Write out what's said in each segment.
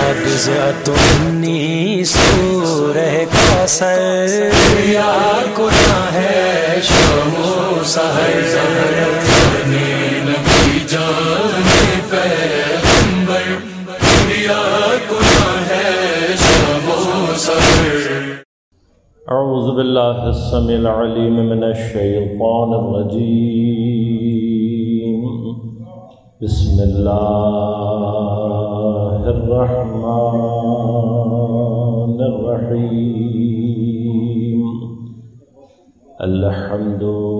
نابضعۃ منی سورہ کوثر یا گناہ ہے شام و سحر نبی جان پیغمبر یا گناہ ہے شام و سحر۔ اعوذ باللہ السمیع العلیم من الشیطان الرجیم، بسم اللہ الرحمن الرحیم۔ الحمد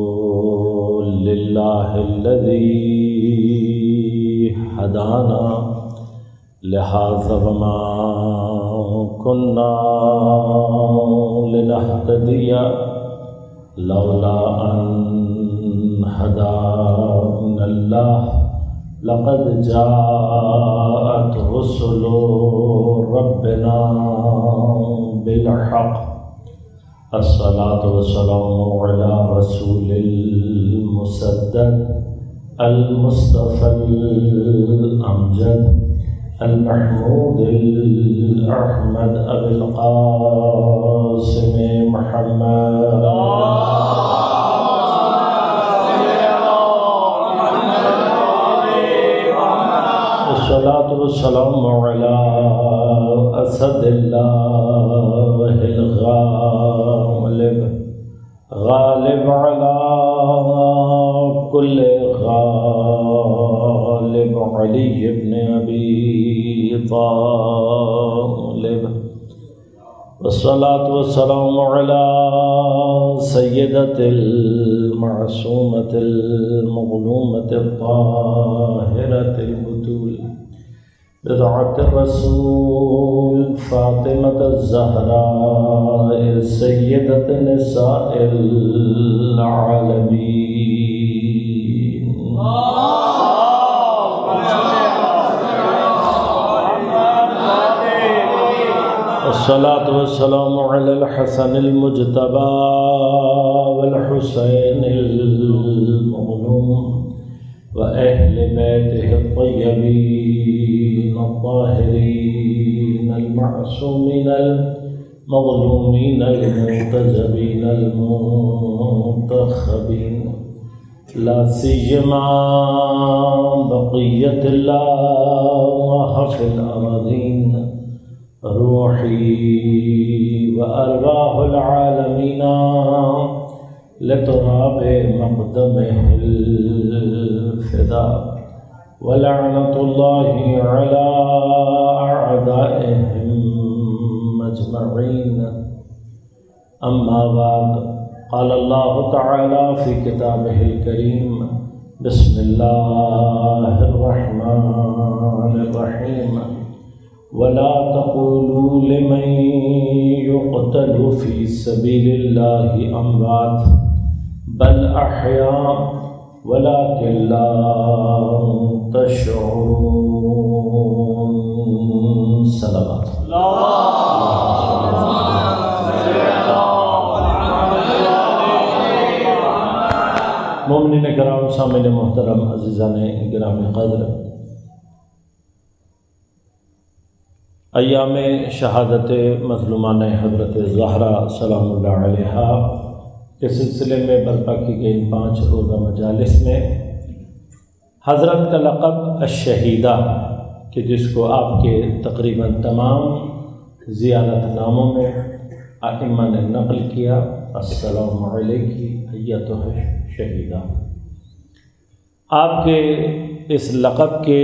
للہ الذی ہدانا لہذا وما كنا لنهتدي لولا أن هدانا الله لقد جاءت رسل ربنا بالحق۔ الصلاة والسلام على رسول المسدد المصطفى الأمجد المحمود الأحمد أبي القاسم محمد الصلاة والسلام على أسد الله الغالب غالب على كل غالب علي بن أبي طالب، والصلاة والسلام على سيدة المعصومة المظلومة الطاهرة البتول بضعة الرسول فاطمة الزهراء سيدة نساء العالمين۔ الصلاة والسلام على الحسن المجتبى والحسين المظلوم وأهل بيته الطيبين الطاهرين المعصومين المظلومين المنتجبين المنتخبين، لا سيما بقية الله في الأراضين، روحي وأرواح العالمين لتراب مقدمه الفداء، ولعنة الله على أعدائهم أجمعين۔ أما بعد، قال الله تعالى في كتابه الكريم، بسم الله الرحمن الرحيم، ولا تقولوا لمن يقتل في سبيل الله أموات بل أحياء ولكن لا تشعرون۔ صلوات مومنین کرام، سامعین محترم، عزیزان گرامی قدر، ایام شہادت مظلومان حضرت زہرا سلام اللہ علیہا کے سلسلے میں برپا کی گئی 5 روزہ مجالس میں حضرت کا لقب الشہیدہ، کہ جس کو آپ کے تقریباً تمام زیارت ناموں میں ائمہ نے نقل کیا، السلام علیکی ایتھا شہیدہ۔ آپ کے اس لقب کے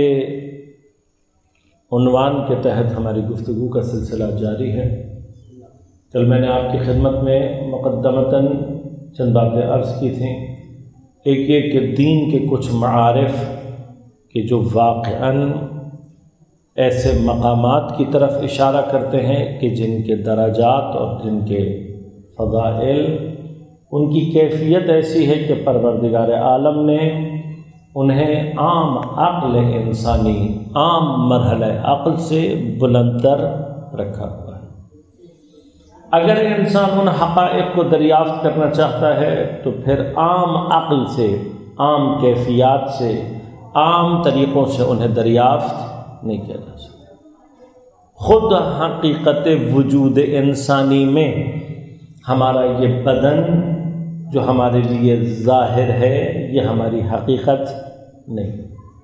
عنوان کے تحت ہماری گفتگو کا سلسلہ جاری ہے۔ کل میں نے آپ کی خدمت میں مقدمتاً چند باتیں عرض کی تھیں۔ ایک یہ کہ دین کے کچھ معارف کہ جو واقعاً ایسے مقامات کی طرف اشارہ کرتے ہیں کہ جن کے درجات اور جن کے فضائل، ان کی کیفیت ایسی ہے کہ پروردگار عالم نے انہیں عام عقل انسانی، عام مرحلہ عقل سے بلندتر رکھا ہوا ہے۔ اگر انسان ان حقائق کو دریافت کرنا چاہتا ہے تو پھر عام عقل سے، عام کیفیات سے، عام طریقوں سے انہیں دریافت نہیں کیا جا سکتا۔ خود حقیقت وجود انسانی میں ہمارا یہ بدن جو ہمارے لیے ظاہر ہے یہ ہماری حقیقت نہیں،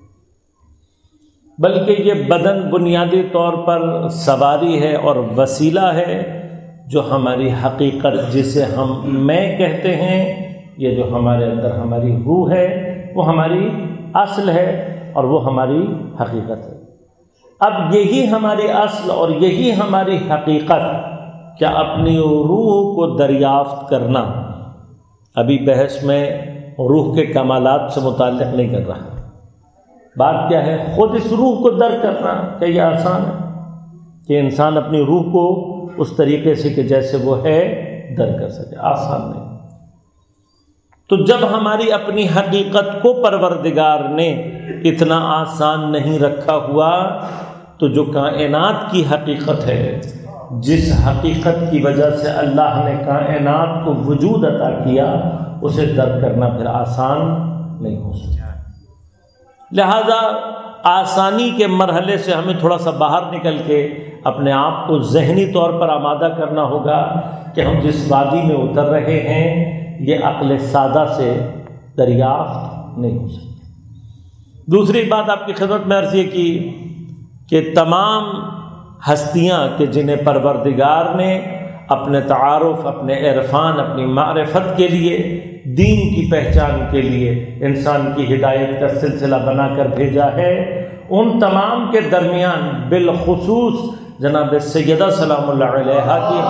بلکہ یہ بدن بنیادی طور پر سواری ہے اور وسیلہ ہے جو ہماری حقیقت جسے ہم میں کہتے ہیں، یہ جو ہمارے اندر ہماری روح ہے وہ ہماری اصل ہے اور وہ ہماری حقیقت ہے۔ اب یہی ہماری اصل اور یہی ہماری حقیقت کیا اپنی روح کو دریافت کرنا، ابھی بحث میں روح کے کمالات سے متعلق نہیں کر رہا، بات کیا ہے خود اس روح کو درک کرنا۔ کیا یہ آسان ہے کہ انسان اپنی روح کو اس طریقے سے کہ جیسے وہ ہے درک کر سکے؟ آسان نہیں۔ تو جب ہماری اپنی حقیقت کو پروردگار نے اتنا آسان نہیں رکھا ہوا تو جو کائنات کی حقیقت ہے، جس حقیقت کی وجہ سے اللہ نے کائنات کو وجود عطا کیا، اسے درک کرنا پھر آسان نہیں ہو سکتا۔ لہذا آسانی کے مرحلے سے ہمیں تھوڑا سا باہر نکل کے اپنے آپ کو ذہنی طور پر آمادہ کرنا ہوگا کہ ہم جس وادی میں اتر رہے ہیں یہ عقل سادہ سے دریافت نہیں ہو سکتی۔ دوسری بات آپ کی خدمت میں عرض یہ کی کہ تمام ہستیاں کہ جنہیں پروردگار نے اپنے تعارف، اپنے عرفان، اپنی معرفت کے لیے، دین کی پہچان کے لیے انسان کی ہدایت کا سلسلہ بنا کر بھیجا ہے، ان تمام کے درمیان بالخصوص جناب سیدہ سلام اللہ علیہا کی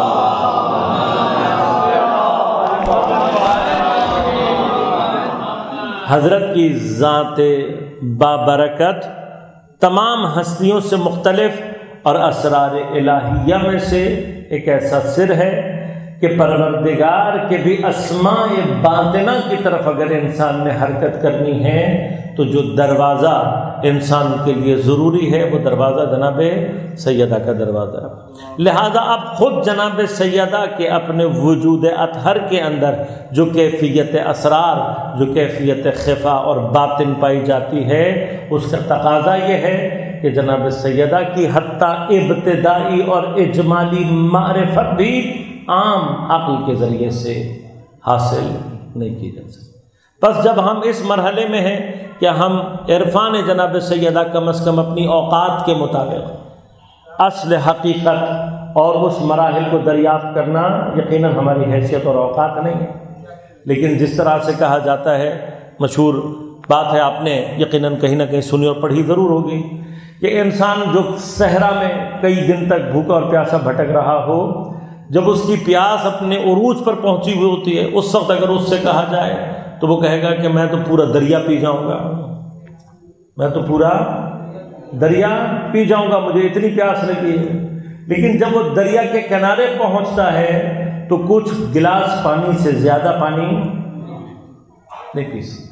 حضرت کی ذات بابرکت تمام ہستیوں سے مختلف اور اسرار الہیہ میں سے ایک ایسا سر ہے کہ پروردگار کے بھی اسماء باطنہ کی طرف اگر انسان نے حرکت کرنی ہے تو جو دروازہ انسان کے لیے ضروری ہے وہ دروازہ جناب سیدہ کا دروازہ۔ لہذا اب خود جناب سیدہ کے اپنے وجود اطہر کے اندر جو کیفیت اسرار، جو کیفیت خفا اور باطن پائی جاتی ہے، اس کا تقاضا یہ ہے کہ جناب سیدہ کی حتیٰ ابتدائی اور اجمالی معرفت بھی عام عقل کے ذریعے سے حاصل نہیں کی جا سکتی۔ بس جب ہم اس مرحلے میں ہیں کہ ہم عرفان جناب سیدہ کم از کم اپنی اوقات کے مطابق اصل حقیقت اور اس مراحل کو دریافت کرنا یقیناً ہماری حیثیت اور اوقات نہیں ہے، لیکن جس طرح سے کہا جاتا ہے، مشہور بات ہے، آپ نے یقیناً کہیں نہ کہیں سنی اور پڑھی ضرور ہوگی، کہ انسان جو صحرا میں کئی دن تک بھوکا اور پیاسا بھٹک رہا ہو، جب اس کی پیاس اپنے عروج پر پہنچی ہوئی ہوتی ہے، اس وقت اگر اس سے کہا جائے تو وہ کہے گا کہ میں تو پورا دریا پی جاؤں گا، میں تو پورا دریا پی جاؤں گا، مجھے اتنی پیاس لگی ہے۔ لیکن جب وہ دریا کے کنارے پہنچتا ہے تو کچھ گلاس پانی سے زیادہ پانی نہیں پی سکتا،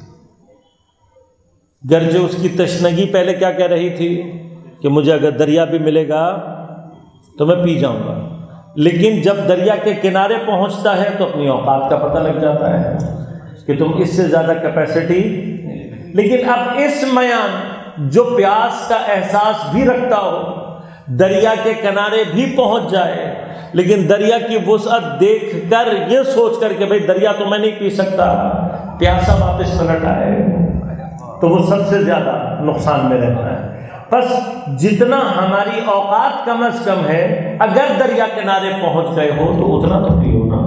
گرچہ اس کی تشنگی پہلے کیا کہہ رہی تھی کہ مجھے اگر دریا بھی ملے گا تو میں پی جاؤں گا، لیکن جب دریا کے کنارے پہنچتا ہے تو اپنی اوقات کا پتہ لگ جاتا ہے کہ تم اس سے زیادہ کیپیسٹی۔ لیکن اب اس میان جو پیاس کا احساس بھی رکھتا ہو، دریا کے کنارے بھی پہنچ جائے، لیکن دریا کی وسعت دیکھ کر یہ سوچ کر کہ بھئی دریا تو میں نہیں پی سکتا، پیاسا واپس پلٹ آئے، تو وہ سب سے زیادہ نقصان میں رہتا ہے۔ بس جتنا ہماری اوقات کم از کم ہے، اگر دریا کنارے پہنچ گئے ہو تو اتنا تو پیو نا،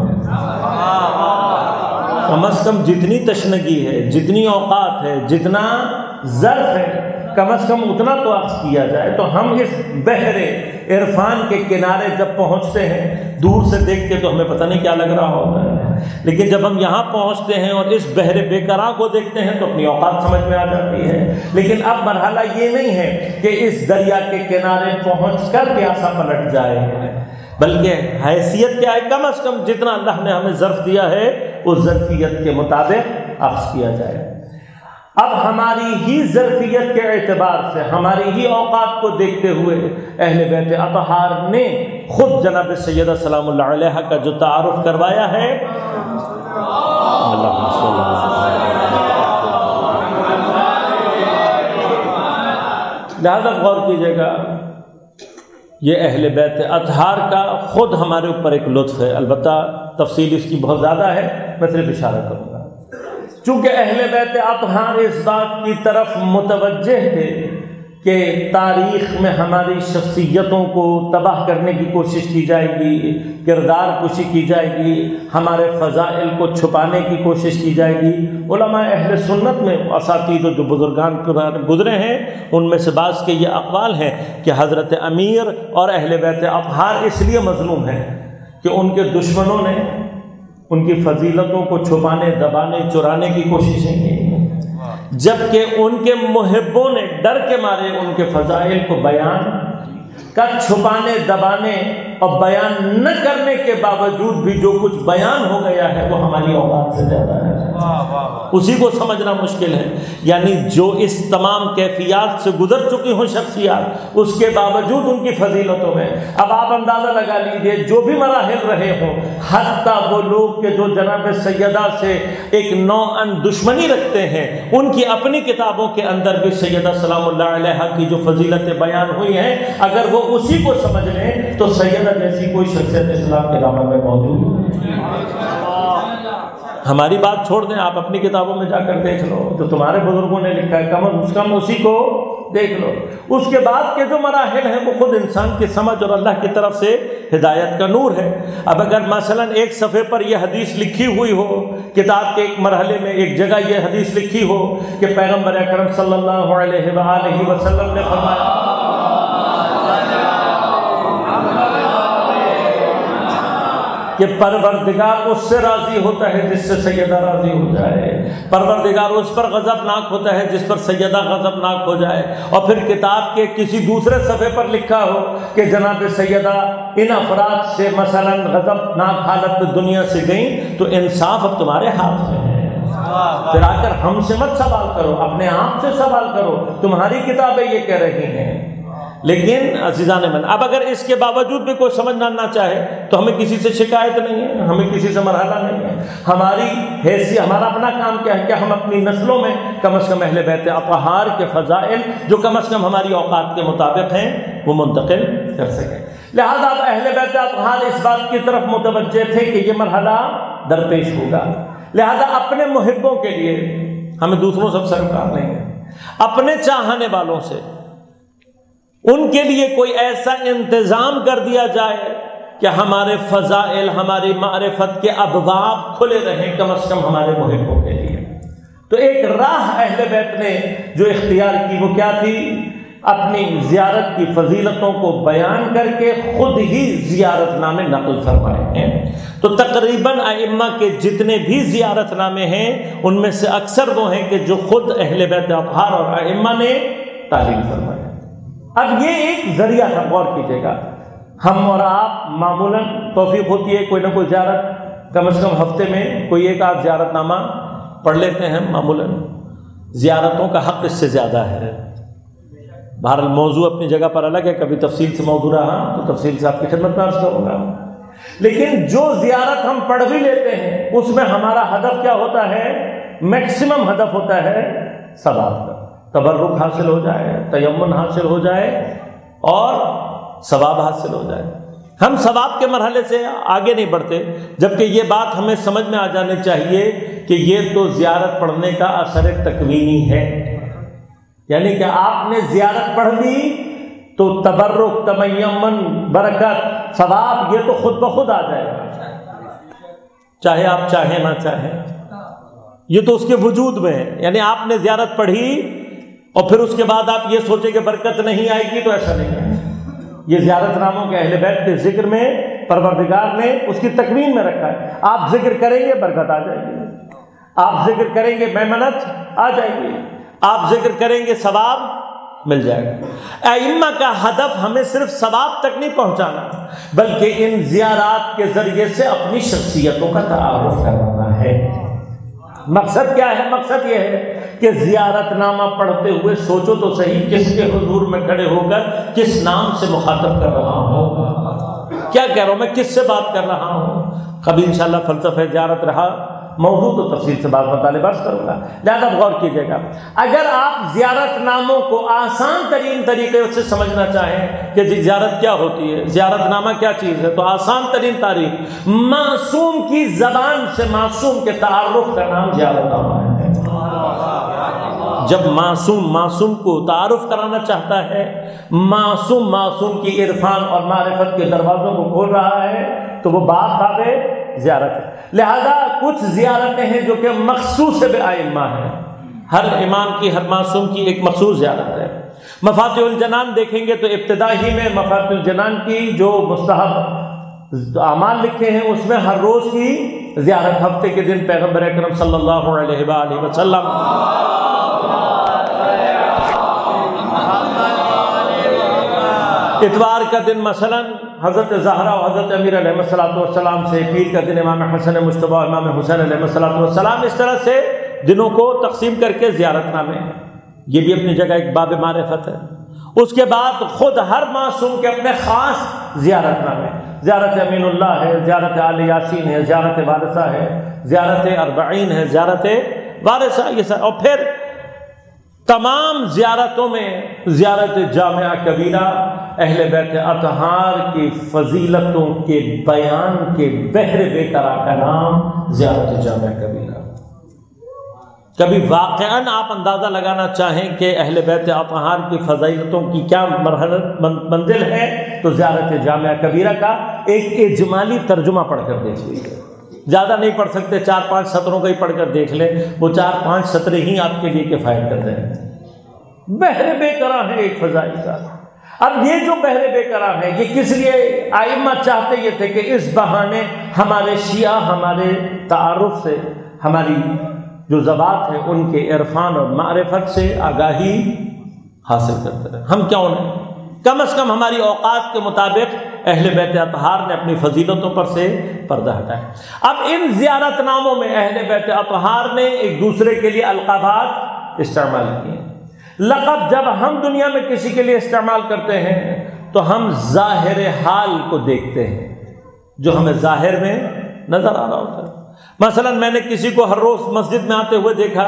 کم از کم جتنی تشنگی ہے، جتنی اوقات ہے، جتنا ظرف ہے، کم از کم اتنا تو اخذ کیا جائے۔ تو ہم اس بحر عرفان کے کنارے جب پہنچتے ہیں، دور سے دیکھ کے تو ہمیں پتہ نہیں کیا لگ رہا ہوتا ہے، لیکن جب ہم یہاں پہنچتے ہیں اور اس بحر بے قرار کو دیکھتے ہیں تو اپنی اوقات سمجھ میں آ جاتی ہے۔ لیکن اب مرحلہ یہ نہیں ہے کہ اس دریا کے کنارے پہنچ کر پیاسا پلٹ جائے، بلکہ حیثیت کیا ہے، کم از کم جتنا اللہ نے ہمیں ظرف دیا ہے اس ظرفیت کے مطابق اخذ کیا جائے۔ اب ہماری ہی ظرفیت کے اعتبار سے، ہماری ہی اوقات کو دیکھتے ہوئے اہل بیت اطہار نے خود جناب سیدہ سلام اللہ علیہا کا جو تعارف کروایا ہے، لہذا غور کیجیے گا، یہ اہل بیت اطہار کا خود ہمارے اوپر ایک لطف ہے، البتہ تفصیل اس کی بہت زیادہ ہے، میں صرف اشارہ کروں گا۔ چونکہ اہل بیت اطہار اس بات کی طرف متوجہ تھے کہ تاریخ میں ہماری شخصیتوں کو تباہ کرنے کی کوشش کی جائے گی، کردار کشی کی جائے گی، ہمارے فضائل کو چھپانے کی کوشش کی جائے گی، علماء اہل سنت میں اساتید جو بزرگان گزرے ہیں ان میں سے بعض کے یہ اقوال ہیں کہ حضرت امیر اور اہل بیت اطہار اس لیے مظلوم ہیں کہ ان کے دشمنوں نے ان کی فضیلتوں کو چھپانے، دبانے، چرانے کی کوششیں کی، جبکہ ان کے محبوں نے ڈر کے مارے ان کے فضائل کو بیان کا چھپانے، دبانے اور بیان نہ کرنے کے باوجود بھی جو کچھ بیان ہو گیا ہے وہ ہماری اوقات سے زیادہ ہے، اسی کو سمجھنا مشکل ہے۔ یعنی جو اس تمام کیفیات سے گزر چکی ہوں شخصیات، اس کے باوجود ان کی فضیلتوں میں اب آپ اندازہ لگا لیجئے جو بھی مراحل رہے ہوں، حتیٰ وہ لوگ کہ جو جناب سیدہ سے ایک نوعاً دشمنی رکھتے ہیں، ان کی اپنی کتابوں کے اندر بھی سیدہ سلام اللہ علیہا کی جو فضیلتیں بیان ہوئی ہیں، اگر وہ اسی کو سمجھ لیں تو سیدہ جیسی کوئی شخصیت اسلام کے دامن میں موجود ہے۔ ہماری بات چھوڑ دیں، آپ اپنی کتابوں میں جا کر دیکھ لو جو تمہارے بزرگوں نے لکھا ہے، کم از کم اسی کو دیکھ لو۔ اس کے بعد کے جو مراحل ہیں وہ خود انسان کی سمجھ اور اللہ کی طرف سے ہدایت کا نور ہے۔ اب اگر مثلا ایک صفحے پر یہ حدیث لکھی ہوئی ہو، کتاب کے ایک مرحلے میں ایک جگہ یہ حدیث لکھی ہو کہ پیغمبر اکرم صلی اللہ علیہ وآلہ وسلم نے فرمایا کہ پروردگار اس سے راضی ہوتا ہے جس سے سیدہ راضی ہو جائے، پروردگار اس پر غضبناک ہوتا ہے جس پر سیدہ غضبناک ہو جائے، اور پھر کتاب کے کسی دوسرے صفحے پر لکھا ہو کہ جناب سیدہ ان افراد سے مثلا غضبناک حالت میں دنیا سے گئیں، تو انصاف اب تمہارے ہاتھ میں ہے۔ پھر آ کر ہم سے مت سوال کرو، اپنے آپ سے سوال کرو، تمہاری کتابیں یہ کہہ رہی ہیں۔ لیکن عزیزان من، اب اگر اس کے باوجود بھی کوئی سمجھنا نہ چاہے تو ہمیں کسی سے شکایت نہیں ہے، ہمیں کسی سے مرحلہ نہیں ہے۔ ہماری حیثیت، ہمارا اپنا کام کیا ہے کہ ہم اپنی نسلوں میں کم از کم اہل بیت اطہار کے فضائل جو کم از کم ہماری اوقات کے مطابق ہیں وہ منتقل کر سکیں۔ لہذا اہل بیت اطہار اس بات کی طرف متوجہ تھے کہ یہ مرحلہ درپیش ہوگا، لہذا اپنے محبوں کے لیے، ہمیں دوسروں سے سرکار نہیں ہے، اپنے چاہنے والوں سے ان کے لیے کوئی ایسا انتظام کر دیا جائے کہ ہمارے فضائل، ہماری معرفت کے ابواب کھلے رہیں کم از کم ہمارے محبوں کے لیے۔ تو ایک راہ اہل بیت نے جو اختیار کی وہ کیا تھی؟ اپنی زیارت کی فضیلتوں کو بیان کر کے خود ہی زیارت نامے نقل فرمائے ہیں۔ تو تقریباً ائمہ کے جتنے بھی زیارت نامے ہیں ان میں سے اکثر وہ ہیں کہ جو خود اہل بیت اطہار اور ائمہ نے تعلیم فرمائے۔ اب یہ ایک ذریعہ تھا، غور کیجیے گا، ہم اور آپ معمولاً توفیق ہوتی ہے کوئی نہ کوئی زیارت کم از کم ہفتے میں کوئی ایک آدھ زیارت نامہ پڑھ لیتے ہیں، معمولاً زیارتوں کا حق اس سے زیادہ ہے۔ بہرحال موضوع اپنی جگہ پر الگ ہے، کبھی تفصیل سے موضوع رہا تو تفصیل سے آپ کی خدمت میں عرض کروں گا۔ لیکن جو زیارت ہم پڑھ بھی لیتے ہیں اس میں ہمارا ہدف کیا ہوتا ہے؟ میکسیمم ہدف ہوتا ہے ثواب کا، تبرک حاصل ہو جائے، تیمن حاصل ہو جائے اور ثواب حاصل ہو جائے۔ ہم ثواب کے مرحلے سے آگے نہیں بڑھتے، جبکہ یہ بات ہمیں سمجھ میں آ جانی چاہیے کہ یہ تو زیارت پڑھنے کا اثر تکوینی ہے، یعنی کہ آپ نے زیارت پڑھ لی تو تبرک، تیمن، برکت، ثواب یہ تو خود بخود آ جائے گا، چاہے آپ چاہیں نہ چاہیں، یہ تو اس کے وجود میں ہے۔ یعنی آپ نے زیارت پڑھی اور پھر اس کے بعد آپ یہ سوچیں کہ برکت نہیں آئے گی، تو ایسا نہیں ہے۔ یہ زیارت ناموں کے اہل بیت کے ذکر میں پروردگار نے اس کی تکوین میں رکھا ہے۔ آپ ذکر کریں گے برکت آ جائے گی، آپ ذکر کریں گے میمنت آ جائے گی، آپ ذکر کریں گے ثواب مل جائے گا۔ ائمہ کا ہدف ہمیں صرف ثواب تک نہیں پہنچانا بلکہ ان زیارات کے ذریعے سے اپنی شخصیتوں کا تعارف کروانا ہے۔ مقصد کیا ہے؟ مقصد یہ ہے کہ زیارت نامہ پڑھتے ہوئے سوچو تو صحیح کس کے حضور میں کھڑے ہو کر کس نام سے مخاطب کر رہا ہوں، کیا کہہ رہا ہوں، میں کس سے بات کر رہا ہوں۔ کبھی انشاءاللہ فلسفہ زیارت رہا موضوع تو تفصیل سے بعد مطالعہ برس کروں گا، لہٰذا غور کیجیے گا۔ اگر آپ زیارت ناموں کو آسان ترین طریقے سے سمجھنا چاہیں کہ زیارت کیا ہوتی ہے، زیارت نامہ کیا چیز ہے، تو آسان ترین تعریف، معصوم کی زبان سے معصوم کے تعارف کا نام زیارت نامہ ہے۔ جب معصوم کو تعارف کرانا چاہتا ہے، معصوم کی عرفان اور معرفت کے دروازوں کو کھول رہا ہے، تو وہ باب زیارت ہے۔ لہذا کچھ زیارتیں ہیں جو کہ مخصوص بائمہ ہیں، ہر امام کی، ہر معصوم کی ایک مخصوص زیارت ہے۔ مفاتیح الجنان دیکھیں گے تو ابتدا ہی میں مفاتیح الجنان کی جو مستحب اعمال لکھے ہیں اس میں ہر روز کی زیارت، ہفتے کے دن پیغمبر اکرم صلی اللہ علیہ وآلہ وسلم اتوار کا دن مثلا حضرت زہرا اور حضرت امیر علیہ السلام سے، پیر کا دن امام حسن مجتبی اور امام حسین علیہ السلام، اس طرح سے دنوں کو تقسیم کر کے زیارت نامے ہیں۔ یہ بھی اپنی جگہ ایک باب معرفت ہے۔ اس کے بعد خود ہر معصوم کے اپنے خاص زیارت نامے، زیارت امین اللہ ہے، زیارت آل یاسین ہے، زیارت وارثہ ہے، زیارت اربعین ہے، زیارت وارثہ، یہ سب۔ اور پھر تمام زیارتوں میں زیارت جامعہ کبیرہ، اہل بیت اطہار کی فضیلتوں کے بیان کے بحر بے قرار کا نام زیارت جامعہ کبیرہ۔ کبھی واقعاً آپ اندازہ لگانا چاہیں کہ اہل بیت اطہار کی فضیلتوں کی کیا منزل ہے، تو زیارت جامعہ کبیرہ کا ایک اجمالی ترجمہ پڑھ کر دیکھ لیجیے۔ زیادہ نہیں پڑھ سکتے، 4-5 سطروں کا ہی پڑھ کر دیکھ لیں، وہ 4-5 سطریں ہی آپ کے لیے کفایت کر رہے ہیں۔ بحر بے قرار ہے ایک فضائل کا۔ اب یہ جو بحر بے قرار ہے، یہ کس لیے ائمہ چاہتے یہ تھے کہ اس بہانے ہمارے شیعہ ہمارے تعارف سے، ہماری جو ذوات ہیں ان کے عرفان اور معرفت سے آگاہی حاصل کرتے رہے۔ ہم کیوں نہیں؟ کم از کم ہماری اوقات کے مطابق اہل بیت اطہار نے اپنی فضیلتوں پر سے پردہ ہٹایا۔ اب ان زیارت ناموں میں اہل بیت اطہار نے ایک دوسرے کے لیے القابات استعمال کیے۔ لقب جب ہم دنیا میں کسی کے لیے استعمال کرتے ہیں تو ہم ظاہر حال کو دیکھتے ہیں، جو ہمیں ظاہر میں نظر آ رہا ہوتا ہے۔ مثلا میں نے کسی کو ہر روز مسجد میں آتے ہوئے دیکھا،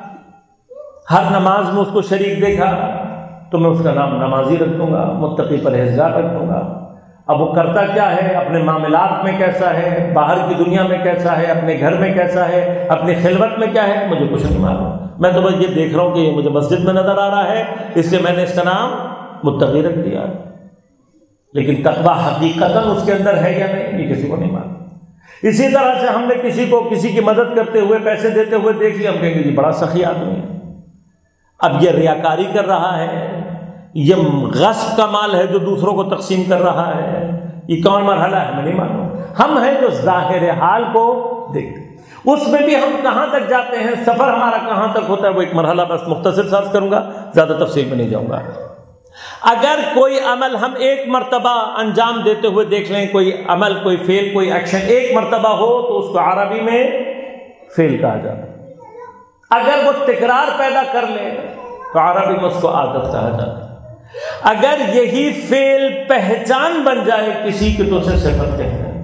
ہر نماز میں اس کو شریک دیکھا، تو میں اس کا نام نمازی رکھ دوں گا، متقی پرہیزگار رکھ دوں گا۔ اب وہ کرتا کیا ہے، اپنے معاملات میں کیسا ہے، باہر کی دنیا میں کیسا ہے، اپنے گھر میں کیسا ہے، اپنی خلوت میں کیا ہے، مجھے کچھ نہیں معلوم۔ میں تو بس یہ دیکھ رہا ہوں کہ یہ مجھے مسجد میں نظر آ رہا ہے، اس لیے میں نے اس کا نام متقی رکھ دیا۔ لیکن تقویٰ حقیقتاً اس کے اندر ہے یا نہیں، یہ کسی کو نہیں معلوم۔ اسی طرح سے ہم نے کسی کی مدد کرتے ہوئے، پیسے دیتے ہوئے دیکھ لیا، ہم کہیں گے جی بڑا سخی آدمی ہے۔ اب یہ ریاکاری کر رہا ہے، یہ غصب کا مال ہے جو دوسروں کو تقسیم کر رہا ہے، یہ کون مرحلہ ہے، میں نہیں معلوم۔ ہم ہیں جو ظاہر حال کو دیکھتے، اس میں بھی ہم کہاں تک جاتے ہیں، سفر ہمارا کہاں تک ہوتا ہے، وہ ایک مرحلہ بس مختصر سا عرض کروں گا، زیادہ تفصیل میں نہیں جاؤں گا۔ اگر کوئی عمل ہم ایک مرتبہ انجام دیتے ہوئے دیکھ لیں، کوئی عمل، کوئی فعل، کوئی ایکشن ایک مرتبہ ہو تو اس کو عربی میں فعل کہا جاتا ہے۔ اگر وہ تکرار پیدا کر لے تو عربی میں اس کو عادت کہا جاتا ہے۔ اگر یہی فعل پہچان بن جائے کسی کی تو اسے صفت کہتے ہیں۔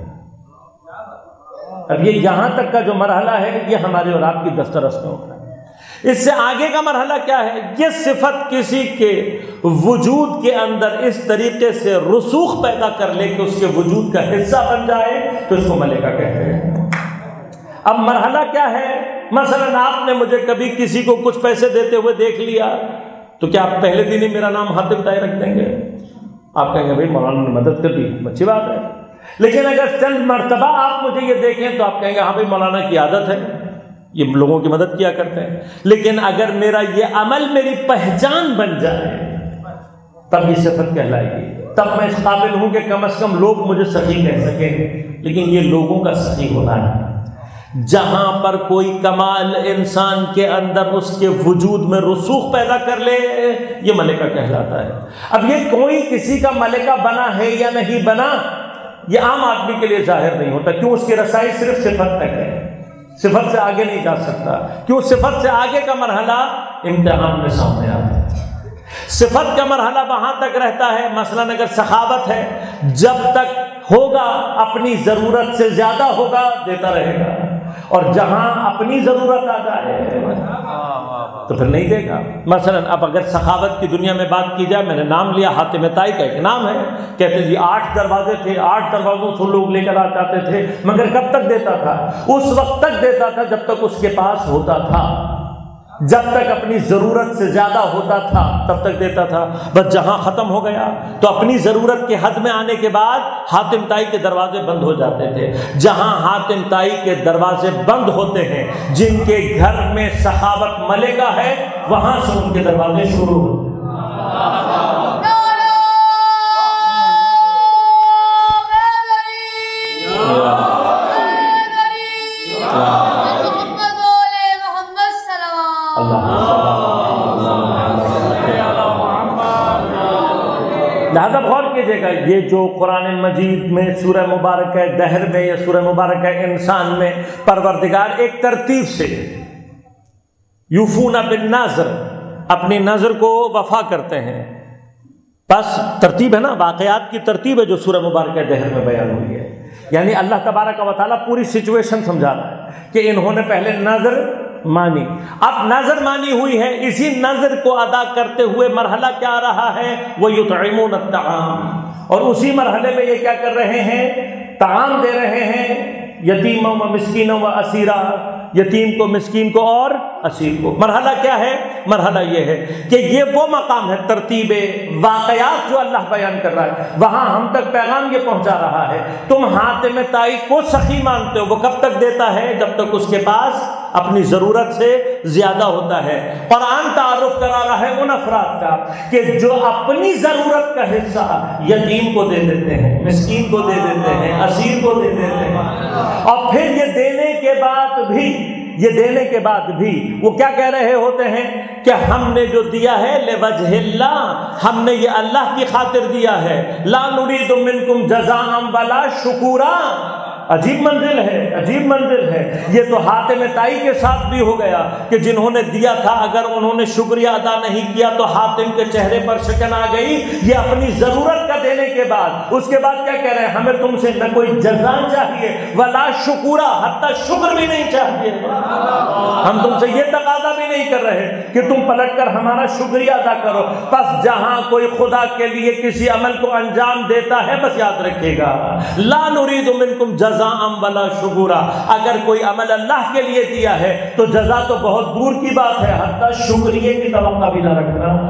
اب یہ یہاں تک کا جو مرحلہ ہے یہ ہمارے اور آپ کی دسترس میں ہوتا ہے۔ اس سے آگے کا مرحلہ کیا ہے، یہ صفت کسی کے وجود کے اندر اس طریقے سے رسوخ پیدا کر لے کہ اس کے وجود کا حصہ بن جائے تو اس کو ملکہ کہتے ہیں۔ اب مرحلہ کیا ہے، مثلا آپ نے مجھے کبھی کسی کو کچھ پیسے دیتے ہوئے دیکھ لیا، تو کیا آپ پہلے دن ہی میرا نام حاتم طائی رکھ دیں گے؟ آپ کہیں گے بھائی مولانا نے مدد کر دی، اچھی بات ہے۔ لیکن اگر چند مرتبہ آپ مجھے یہ دیکھیں تو آپ کہیں گے ہاں بھائی مولانا کی عادت ہے، یہ لوگوں کی مدد کیا کرتے ہیں۔ لیکن اگر میرا یہ عمل میری پہچان بن جائے تب یہ صفت کہلائے گی، تب میں اس قابل ہوں کہ کم از کم لوگ مجھے سخی کہہ سکیں۔ لیکن یہ لوگوں کا سخی ہونا ہے۔ جہاں پر کوئی کمال انسان کے اندر اس کے وجود میں رسوخ پیدا کر لے یہ ملکہ کہلاتا ہے۔ اب یہ کوئی کسی کا ملکہ بنا ہے یا نہیں بنا یہ عام آدمی کے لیے ظاہر نہیں ہوتا، کیوں؟ اس کی رسائی صرف صفت تک ہے، صفت سے آگے نہیں جا سکتا۔ کیوں؟ صفت سے آگے کا مرحلہ امتحان میں سامنے آتا ہے۔ صفت کا مرحلہ وہاں تک رہتا ہے، مثلا اگر سخاوت ہے، جب تک ہوگا اپنی ضرورت سے زیادہ ہوگا دیتا رہے گا، اور جہاں اپنی ضرورت آ جائے تو پھر نہیں دے گا۔ مثلا اب اگر سخاوت کی دنیا میں بات کی جائے، میں نے نام لیا حاتم طائی کا، ایک نام ہے، کہتے جی 8 دروازے تھے، 8 دروازوں سے لوگ لے کر آ جاتے تھے، مگر کب تک دیتا تھا؟ اس وقت تک دیتا تھا جب تک اس کے پاس ہوتا تھا، جب تک اپنی ضرورت سے زیادہ ہوتا تھا تب تک دیتا تھا۔ بس جہاں ختم ہو گیا تو اپنی ضرورت کے حد میں آنے کے بعد حاتم طائی کے دروازے بند ہو جاتے تھے۔ جہاں حاتم طائی کے دروازے بند ہوتے ہیں، جن کے گھر میں سخاوت ملکہ ہے، وہاں سے ان کے دروازے شروع ہوتے ہیں۔ لہذا غور کیجیے گا، یہ جو قرآن مجید میں سورہ مبارکہ دہر میں یا سورہ مبارکہ انسان میں پروردگار ایک ترتیب سے یوفون بالنذر، اپنی نظر کو وفا کرتے ہیں، بس ترتیب ہے نا، واقعات کی ترتیب ہے جو سورہ مبارکہ دہر میں بیان ہوئی ہے۔ یعنی اللہ تبارک و تعالیٰ پوری سچویشن سمجھا رہا ہے کہ انہوں نے پہلے نظر مانی، اب نظر مانی ہوئی ہے، اسی نظر کو ادا کرتے ہوئے مرحلہ کیا آ رہا ہے؟ وہ یطعمون الطعام، اور اسی مرحلے میں یہ کیا کر رہے ہیں؟ طعام دے رہے ہیں، یتیما و مسکینا و اسیرا، یتیم کو، مسکین کو اور اسیر کو۔ مرحلہ کیا ہے؟ مرحلہ یہ ہے کہ یہ وہ مقام ہے، ترتیب واقعات جو اللہ بیان کر رہا ہے، وہاں ہم تک پیغام یہ پہنچا رہا ہے۔ تم حاتم طائی کو سخی مانتے ہو، وہ کب تک دیتا ہے؟ جب تک اس کے پاس اپنی ضرورت سے زیادہ ہوتا ہے۔ قرآن تعارف کرا رہا ہے ان افراد کا کہ جو اپنی ضرورت کا حصہ یتیم کو دے دیتے ہیں، مسکین کو دے دیتے ہیں، اسیر کو دے دیتے ہیں، اور پھر یہ دینے کے بعد بھی وہ کیا کہہ رہے ہوتے ہیں کہ ہم نے جو دیا ہے لوجہ اللہ، ہم نے یہ اللہ کی خاطر دیا ہے، لا نرید منکم جزاء ولا شکورا۔ عجیب منزل ہے، عجیب منزل ہے۔ یہ تو حاتم طائی کے ساتھ بھی ہو گیا کہ جنہوں نے دیا تھا اگر انہوں نے شکریہ ادا نہیں کیا تو حاتم کے چہرے پر شکن آ گئی۔ یہ اپنی ضرورت کا دینے کے بعد اس کے بعد کیا کہہ رہے ہیں؟ ہمیں تم سے نہ کوئی جزا چاہیے ولا شکورا، حتیٰ شکر بھی نہیں چاہیے، ہم تم سے یہ تقاضا بھی نہیں کر رہے کہ تم پلٹ کر ہمارا شکریہ ادا کرو۔ بس جہاں کوئی خدا کے لیے کسی عمل کو انجام دیتا ہے، بس یاد رکھیے گا لا نرید منکم جزاء ولا شکورا، اگر کوئی عمل اللہ کے لیے دیا ہے تو جزا تو بہت دور کی بات ہے، حتیٰ شکریہ کی توقع بھی نہ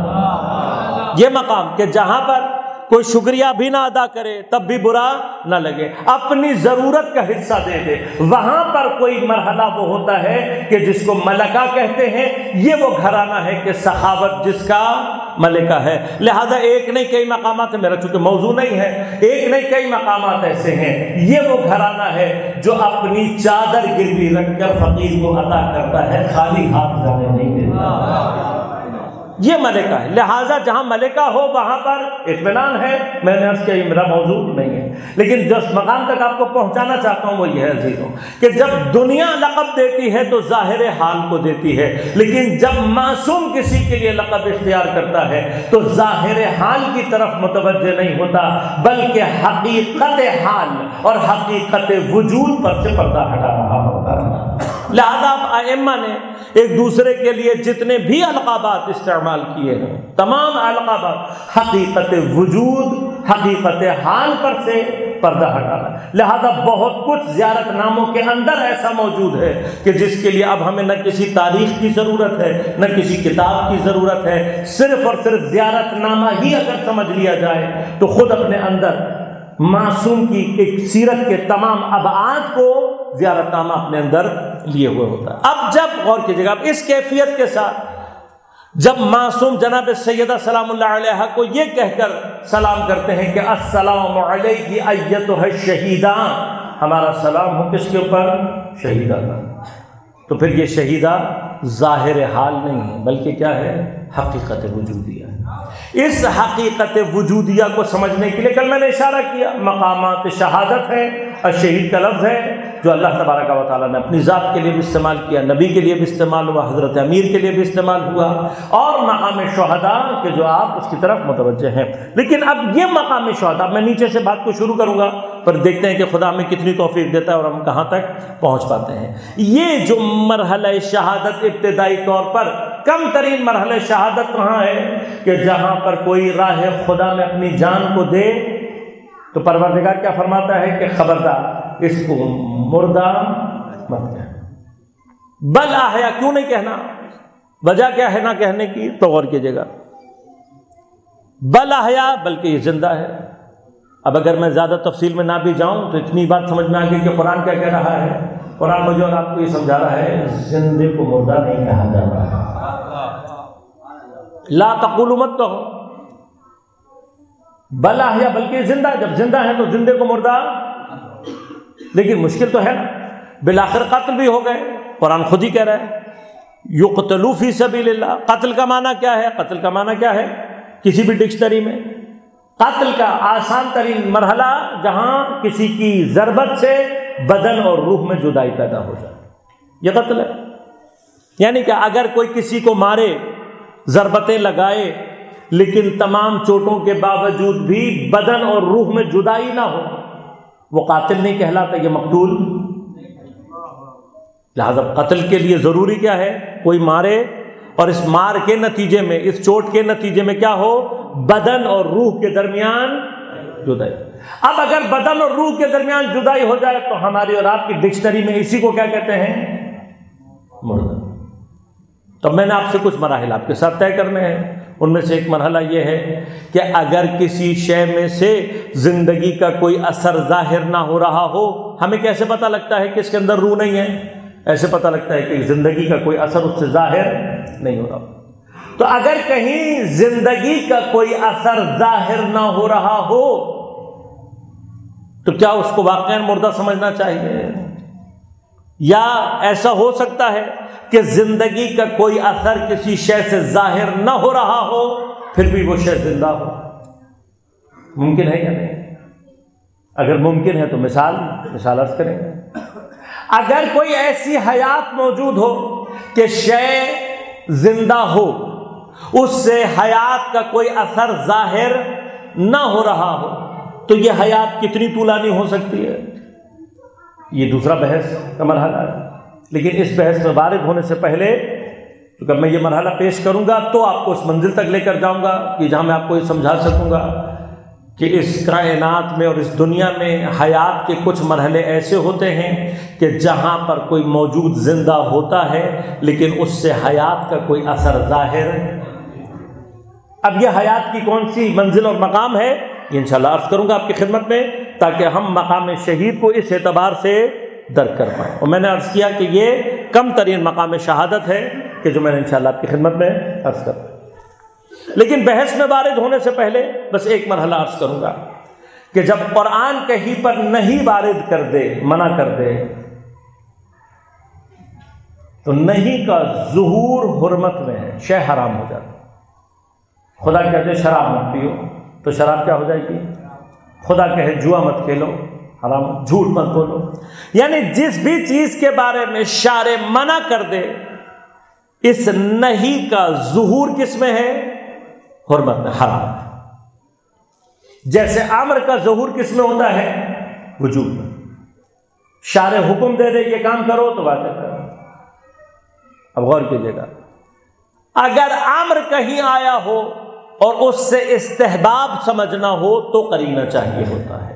رکھنا۔ یہ مقام کہ جہاں پر کوئی شکریہ بھی نہ ادا کرے تب بھی برا نہ لگے، اپنی ضرورت کا حصہ دے دے۔ وہاں پر کوئی مرحلہ وہ ہوتا ہے کہ جس کو ملکہ کہتے ہیں، یہ وہ گھرانہ ہے کہ سخاوت جس کا ملکہ ہے۔ لہذا ایک نہیں کئی مقامات، میرا چونکہ موضوع نہیں ہے، ایک نہیں کئی مقامات ایسے ہیں، یہ وہ گھرانہ ہے جو اپنی چادر گروی رکھ کر فقیر کو عطا کرتا ہے، خالی ہاتھ جانے نہیں دیتا، یہ ملکہ ہے۔ لہٰذا جہاں ملکہ ہو وہاں پر اطمینان ہے۔ میں نے عرض کیا یہ میرا موضوع نہیں ہے، لیکن جس مقام تک آپ کو پہنچانا چاہتا ہوں وہ یہ ہے عزیزوں کہ جب دنیا لقب دیتی ہے تو ظاہر حال کو دیتی ہے، لیکن جب معصوم کسی کے لیے لقب اختیار کرتا ہے تو ظاہر حال کی طرف متوجہ نہیں ہوتا، بلکہ حقیقت حال اور حقیقت وجود پر سے پردہ ہٹا رہا ہوتا ہے۔ لہذا ائمہ نے ایک دوسرے کے لیے جتنے بھی القابات استعمال کیے ہیں، تمام القابات حقیقت وجود، حقیقت حال پر سے پردہ ہٹانا۔ لہذا بہت کچھ زیارت ناموں کے اندر ایسا موجود ہے کہ جس کے لیے اب ہمیں نہ کسی تاریخ کی ضرورت ہے نہ کسی کتاب کی ضرورت ہے، صرف اور صرف زیارت نامہ ہی اگر سمجھ لیا جائے تو خود اپنے اندر معصوم کی ایک سیرت کے تمام ابعاد کو زیارت نامہ اپنے اندر لیے ہوئے ہوتا ہے۔ اب جب غور کیجیے گا، اب اس کیفیت کے ساتھ جب معصوم جناب سیدہ سلام اللہ علیہ کو یہ کہہ کر سلام کرتے ہیں کہ السلام علیکی ایتھا الشہیدہ، ہمارا سلام ہو کس کے اوپر؟ شہیدہ کا، تو پھر یہ شہیدہ ظاہر حال نہیں ہے بلکہ کیا ہے؟ حقیقت وجودیہ ہے۔ اس حقیقت وجودیہ کو سمجھنے کے لیے کل میں نے اشارہ کیا، مقامات شہادت ہے، الشہید کا لفظ ہے، جو اللہ تبارک و تعالیٰ نے اپنی ذات کے لیے بھی استعمال کیا، نبی کے لیے بھی استعمال ہوا، حضرت امیر کے لیے بھی استعمال ہوا، اور مقام شہداء کہ جو آپ اس کی طرف متوجہ ہیں۔ لیکن اب یہ مقام شہداء، میں نیچے سے بات کو شروع کروں گا، پر دیکھتے ہیں کہ خدا ہمیں کتنی توفیق دیتا ہے اور ہم کہاں تک پہنچ پاتے ہیں۔ یہ جو مرحلہ شہادت ابتدائی طور پر، کم ترین مرحلہ شہادت وہاں ہے کہ جہاں پر کوئی راہ خدا میں اپنی جان کو دے تو پروردگار کیا فرماتا ہے کہ خبردار اس کو مردہ مت کہنا، بل احیا، کیوں نہیں کہنا؟ وجہ کیا ہے نہ کہنے کی؟ تو غور کیجیے گا، بل احیا، بلکہ یہ زندہ ہے۔ اب اگر میں زیادہ تفصیل میں نہ بھی جاؤں تو اتنی بات سمجھ میں آ گئی کہ قرآن کیا کہہ رہا ہے۔ قرآن مجھے اور آپ کو یہ سمجھا رہا ہے زندے کو مردہ نہیں کہا جا رہا، لا تقولوا مت کہو بل احیا، بلکہ زندہ، جب زندہ ہے تو زندے کو مردہ، لیکن مشکل تو ہے نا، بالآخر قتل بھی ہو گئے۔ قرآن خود ہی کہہ رہا ہے یقتلوا فی سبیل اللہ۔ قتل کا معنی کیا ہے؟ قتل کا معنی کیا ہے کسی بھی ڈکشنری میں؟ قتل کا آسان ترین مرحلہ جہاں کسی کی ضربت سے بدن اور روح میں جدائی پیدا ہو جائے، یہ قتل ہے۔ یعنی کہ اگر کوئی کسی کو مارے، ضربتیں لگائے، لیکن تمام چوٹوں کے باوجود بھی بدن اور روح میں جدائی نہ ہو، وہ قاتل نہیں کہلاتا، یہ مقتول۔ لہذا قتل کے لیے ضروری کیا ہے؟ کوئی مارے اور اس مار کے نتیجے میں، اس چوٹ کے نتیجے میں کیا ہو؟ بدن اور روح کے درمیان جدائی۔ اب اگر بدن اور روح کے درمیان جدائی ہو جائے تو ہماری اور آپ کی ڈکشنری میں اسی کو کیا کہتے ہیں؟ مردہ۔ تو میں نے آپ سے کچھ مراحل آپ کے ساتھ طے کرنے ہیں۔ ان میں سے ایک مرحلہ یہ ہے کہ اگر کسی شے میں سے زندگی کا کوئی اثر ظاہر نہ ہو رہا ہو، ہمیں کیسے پتہ لگتا ہے کہ اس کے اندر روح نہیں ہے؟ ایسے پتہ لگتا ہے کہ زندگی کا کوئی اثر اس سے ظاہر نہیں ہو رہا۔ تو اگر کہیں زندگی کا کوئی اثر ظاہر نہ ہو رہا ہو تو کیا اس کو واقعاً مردہ سمجھنا چاہیے؟ یا ایسا ہو سکتا ہے کہ زندگی کا کوئی اثر کسی شے سے ظاہر نہ ہو رہا ہو پھر بھی وہ شے زندہ ہو؟ ممکن ہے یا نہیں؟ اگر ممکن ہے تو مثال عرض کریں گے۔ اگر کوئی ایسی حیات موجود ہو کہ شے زندہ ہو، اس سے حیات کا کوئی اثر ظاہر نہ ہو رہا ہو، تو یہ حیات کتنی طولانی ہو سکتی ہے؟ یہ دوسرا بحث کا مرحلہ ہے۔ لیکن اس بحث میں وارد ہونے سے پہلے، کیونکہ میں یہ مرحلہ پیش کروں گا تو آپ کو اس منزل تک لے کر جاؤں گا کہ جہاں میں آپ کو یہ سمجھا سکوں گا کہ اس کائنات میں اور اس دنیا میں حیات کے کچھ مرحلے ایسے ہوتے ہیں کہ جہاں پر کوئی موجود زندہ ہوتا ہے لیکن اس سے حیات کا کوئی اثر ظاہر۔ اب یہ حیات کی کون سی منزل اور مقام ہے، یہ انشاءاللہ عرض کروں گا آپ کی خدمت میں، تاکہ ہم مقام شہید کو اس اعتبار سے درک کر پائیں۔ اور میں نے عرض کیا کہ یہ کم ترین مقام شہادت ہے کہ جو میں نے انشاءاللہ آپ کی خدمت میں عرض کروں۔ لیکن بحث میں وارد ہونے سے پہلے بس ایک مرحلہ عرض کروں گا کہ جب قرآن کہیں پر نہیں وارد کر دے، منع کر دے، تو نہیں کا ظہور حرمت میں ہے، شے حرام ہو جاتا۔ خدا کہتے شراب مت پیو تو شراب کیا ہو جائے گی؟ خدا کہے جوا مت کھیلو، حرام، جھوٹ مت بولو۔ یعنی جس بھی چیز کے بارے میں شارع منع کر دے، اس نہیں کا ظہور کس میں ہے؟ حرمت میں، حرام ہے۔ جیسے امر کا ظہور کس میں ہوتا ہے؟ وجوب میں۔ شارع حکم دے دے یہ کام کرو تو واجب کرو۔ اب غور کیجیے گا، اگر امر کہیں آیا ہو اور اس سے استحباب سمجھنا ہو تو قرینہ چاہیے ہوتا ہے۔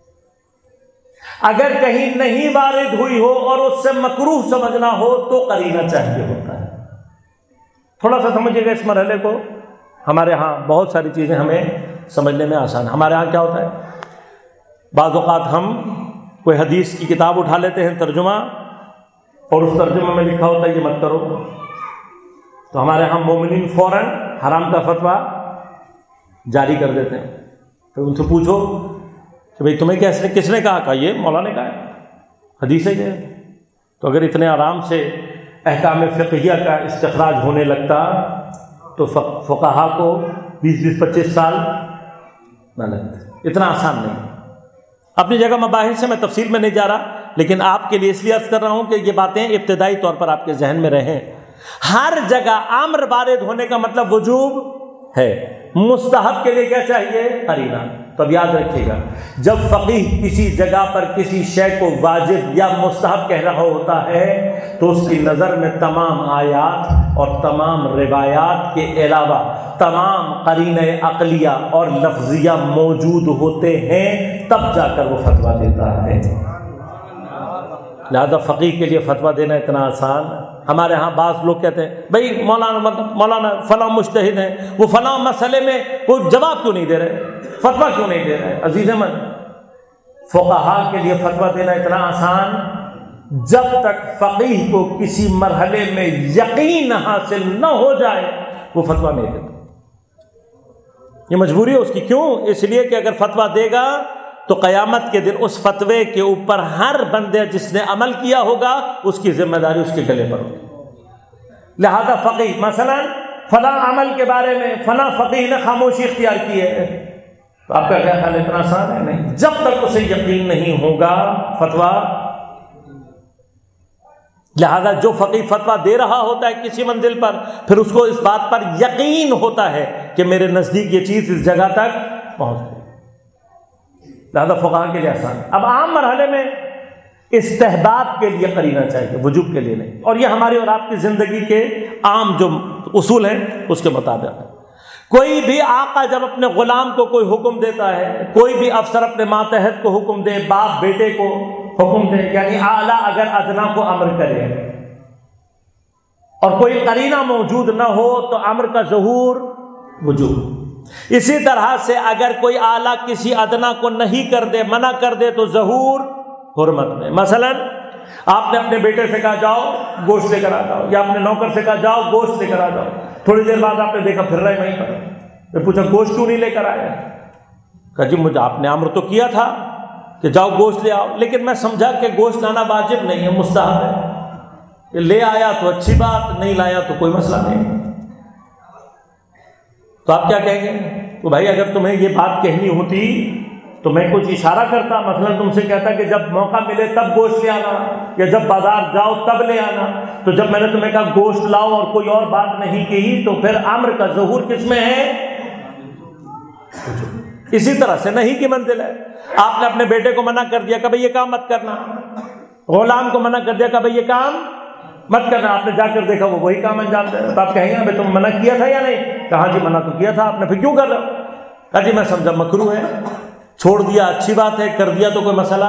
اگر کہیں نہیں وارد ہوئی ہو اور اس سے مکروہ سمجھنا ہو تو قرینہ چاہیے ہوتا ہے۔ تھوڑا سا سمجھیے گا اس مرحلے کو۔ ہمارے ہاں بہت ساری چیزیں ہمیں سمجھنے میں آسان۔ ہمارے ہاں کیا ہوتا ہے، بعض اوقات ہم کوئی حدیث کی کتاب اٹھا لیتے ہیں ترجمہ، اور اس ترجمہ میں لکھا ہوتا ہے یہ مت کرو، تو ہمارے ہاں مومنین فوراً حرام کا فتویٰ جاری کر دیتے ہیں۔ تو ان سے پوچھو کہ بھئی تمہیں کس نے کہا؟ یہ مولانا نے کہا ہے، حدیث ہے یہ۔ تو اگر اتنے آرام سے احکام فقہیہ کا استخراج ہونے لگتا تو فقہا کو 20-25 سال نہ لگتے۔ اتنا آسان نہیں۔ اپنی جگہ مباحث سے میں تفصیل میں نہیں جا رہا، لیکن آپ کے لیے اس لیے عرض کر رہا ہوں کہ یہ باتیں ابتدائی طور پر آپ کے ذہن میں رہیں. ہر جگہ امر وارد ہونے کا مطلب وجوب ہے. مستحب کے لیے کیا چاہیے؟ قرینہ. تو اب یاد رکھیے گا، جب فقیہ کسی جگہ پر کسی شے کو واجب یا مستحب کہہ رہا ہوتا ہے تو اس کی نظر میں تمام آیات اور تمام روایات کے علاوہ تمام قرینہ عقلیہ اور لفظیہ موجود ہوتے ہیں، تب جا کر وہ فتویٰ دیتا ہے. لہذا فقیہ کے لیے فتویٰ دینا اتنا آسان. ہمارے ہاں بعض لوگ کہتے ہیں بھائی مولانا فلاں مجتہد ہیں، وہ فلاں مسئلے میں وہ جواب کیوں نہیں دے رہے، فتویٰ کیوں نہیں دے رہے. عزیز من، فقہا کے لیے فتویٰ دینا اتنا آسان جب تک فقیہ کو کسی مرحلے میں یقین حاصل نہ ہو جائے وہ فتویٰ نہیں دیتا. یہ مجبوری ہے اس کی. کیوں؟ اس لیے کہ اگر فتویٰ دے گا تو قیامت کے دن اس فتوے کے اوپر ہر بندے جس نے عمل کیا ہوگا اس کی ذمہ داری اس کے گلے پر ہوگی. لہذا فقیہ مثلا فلاں عمل کے بارے میں فلاں فقیہ نے خاموشی اختیار کی ہے، تو آپ کا کیا خیال اتنا آسان ہے؟ نہیں. جب تک اسے یقین نہیں ہوگا فتویٰ. لہذا جو فقیہ فتویٰ دے رہا ہوتا ہے کسی منزل پر، پھر اس کو اس بات پر یقین ہوتا ہے کہ میرے نزدیک یہ چیز اس جگہ تک پہنچ گئی. لہذا فقہا کے لیے آسان. اب عام مرحلے میں استحباب کے لیے قرینہ چاہیے، وجوب کے لیے نہیں. اور یہ ہماری اور آپ کی زندگی کے عام جو اصول ہیں اس کے مطابق ہے. کوئی بھی آقا جب اپنے غلام کو کوئی حکم دیتا ہے، کوئی بھی افسر اپنے ماتحت کو حکم دے، باپ بیٹے کو حکم دے، یعنی اعلیٰ اگر ادنا کو امر کرے اور کوئی قرینہ موجود نہ ہو تو امر کا ظہور وجوب. اسی طرح سے اگر کوئی اعلیٰ کسی ادنا کو نہیں کر دے، منع کر دے، تو ظہور حرمت میں. مثلا آپ نے اپنے بیٹے سے کہا جاؤ گوشت لے کر آ جاؤ، یا اپنے نوکر سے کہا جاؤ گوشت لے کر آ جاؤ. تھوڑی دیر بعد آپ نے دیکھا پھر رہے وہیں پر. میں پوچھا گوشت کیوں نہیں لے کر آیا؟ کہا جی مجھے آپ نے امر تو کیا تھا کہ جاؤ گوشت لے آؤ، لیکن میں سمجھا کہ گوشت لانا واجب نہیں ہے، مستحب ہے. لے آیا تو اچھی بات، نہیں لایا تو کوئی مسئلہ نہیں. تو آپ کیا کہیں گے؟ تو بھائی اگر تمہیں یہ بات کہنی ہوتی تو میں کچھ اشارہ کرتا، مثلا تم سے کہتا کہ جب موقع ملے تب گوشت لے آنا، یا جب بازار جاؤ تب لے آنا. تو جب میں نے تمہیں کہا گوشت لاؤ اور کوئی اور بات نہیں کہی تو پھر امر کا ظہور کس میں ہے؟ اسی طرح سے نہیں کی منزل ہے. آپ نے اپنے بیٹے کو منع کر دیا کہ بھئی یہ کام مت کرنا، غلام کو منع کر دیا کہ بھئی یہ کام مت کرنا. آپ نے جا کر دیکھا وہ وہی کام انجام دے رہا، تو آپ کہیں گے بھائی تم منع کیا تھا یا نہیں؟ کہا جی منع تو کیا تھا آپ نے، پھر کیوں کر رہے ہو؟ کہا جی میں سمجھا مکروہ ہے، چھوڑ دیا اچھی بات ہے، کر دیا تو کوئی مسئلہ.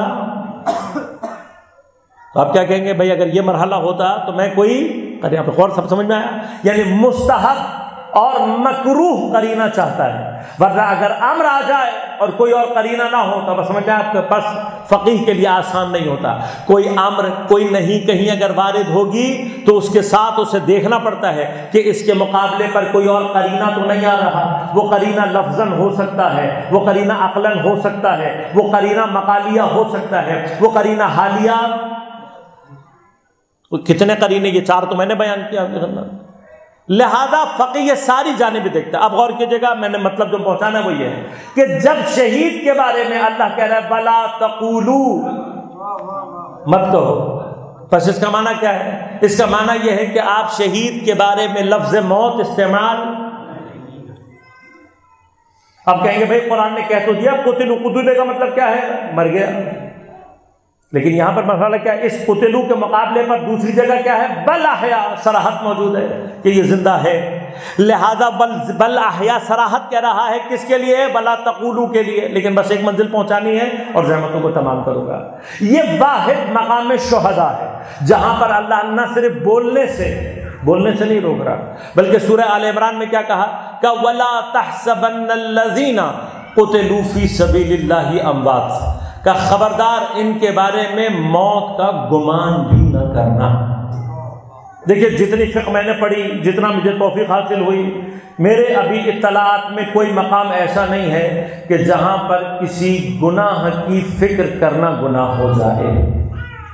تو آپ کیا کہیں گے؟ بھائی اگر یہ مرحلہ ہوتا تو میں کوئی کریں. آپ غور سب سمجھ میں آیا؟ یعنی مستحب اور مکروہ قرینہ چاہتا ہے، ورنہ اگر امر آ جائے اور کوئی اور قرینہ نہ ہو تو بس سمجھ آپ کے پاس فقیہ کے لیے آسان نہیں ہوتا. کوئی امر کوئی نہیں کہیں اگر وارد ہوگی تو اس کے ساتھ اسے دیکھنا پڑتا ہے کہ اس کے مقابلے پر کوئی اور قرینہ تو نہیں آ رہا. وہ قرینہ لفظاً ہو سکتا ہے، وہ قرینہ عقلاً ہو سکتا ہے، وہ قرینہ مقالیہ ہو سکتا ہے، وہ قرینہ حالیہ. کتنے قرینے؟ یہ 4 تو میں نے بیان کیا آپ کے خدمت. لہذا فقیہ یہ ساری جانبیں دیکھتا ہے. اب غور کیجیے گا، میں نے مطلب جو پہنچانا ہے وہ یہ ہے کہ جب شہید کے بارے میں اللہ کہہ رہا ہے وَلَا تَقُولُوا، مت کہو، پس اس کا معنی کیا ہے؟ اس کا معنی یہ ہے کہ آپ شہید کے بارے میں لفظ موت استعمال. اب کہیں گے بھائی قرآن نے کہہ تو دیا قتلوا، قتلے کا مطلب کیا ہے؟ مر گیا. لیکن یہاں پر مسئلہ کیا ہے؟ اس قتلوا کے مقابلے پر دوسری جگہ کیا ہے؟ بل احیا، صراحت موجود ہے کہ یہ زندہ ہے. لہذا بل احیا صراحت کہہ رہا ہے کس کے لیے؟ بلا تقولوا کے لیے. لیکن بس ایک منزل پہنچانی ہے اور زحمتوں کو تمام کروں گا. یہ واحد مقام شہداء ہے جہاں پر اللہ نہ صرف بولنے سے نہیں روک رہا، بلکہ سورہ آل عمران میں کیا کہا؟ کہ وَلَا تَحْسَبَنَّ الَّذِينَ قُتِلُوا فِي سَبِيلِ اللَّهِ أَمْوَاتٌ، کہ خبردار ان کے بارے میں موت کا گمان بھی نہ کرنا. دیکھیے جتنی فقہ میں نے پڑھی، جتنا مجھے توفیق حاصل ہوئی، میرے ابھی اطلاعات میں کوئی مقام ایسا نہیں ہے کہ جہاں پر کسی گناہ کی فکر کرنا گناہ ہو جائے.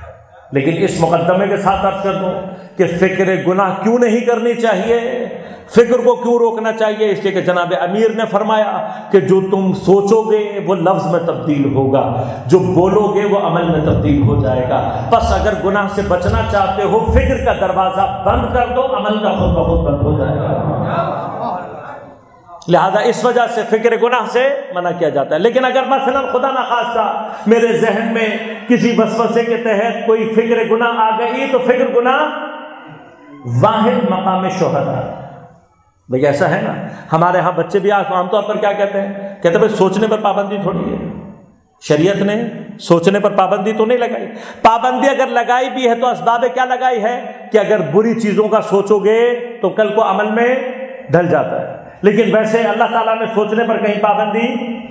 لیکن اس مقدمے کے ساتھ عرض کر دوں کہ فکر گناہ کیوں نہیں کرنی چاہیے؟ فکر کو کیوں روکنا چاہیے؟ اس لیے کہ جناب امیر نے فرمایا کہ جو تم سوچو گے وہ لفظ میں تبدیل ہوگا، جو بولو گے وہ عمل میں تبدیل ہو جائے گا۔ بس اگر گناہ سے بچنا چاہتے ہو فکر کا دروازہ بند کر دو، عمل کا خود بخود بند ہو جائے گا۔ لہذا اس وجہ سے فکر گناہ سے منع کیا جاتا ہے۔ لیکن اگر مثلا خدا نخواستہ میرے ذہن میں کسی وسوسے کے تحت کوئی فکر گناہ آ گئی تو فکر گناہ واحد مقام شہداء۔ بھئی ایسا ہے نا، ہمارے ہاں بچے بھی عام طور پر کیا کہتے ہیں بھائی سوچنے پر پابندی تھوڑی ہے، شریعت نے سوچنے پر پابندی تو نہیں لگائی۔ پابندی اگر لگائی بھی ہے تو اسباب کیا لگائی ہے کہ اگر بری چیزوں کا سوچو گے تو کل کو عمل میں ڈھل جاتا ہے۔ لیکن ویسے اللہ تعالیٰ نے سوچنے پر کہیں پابندی،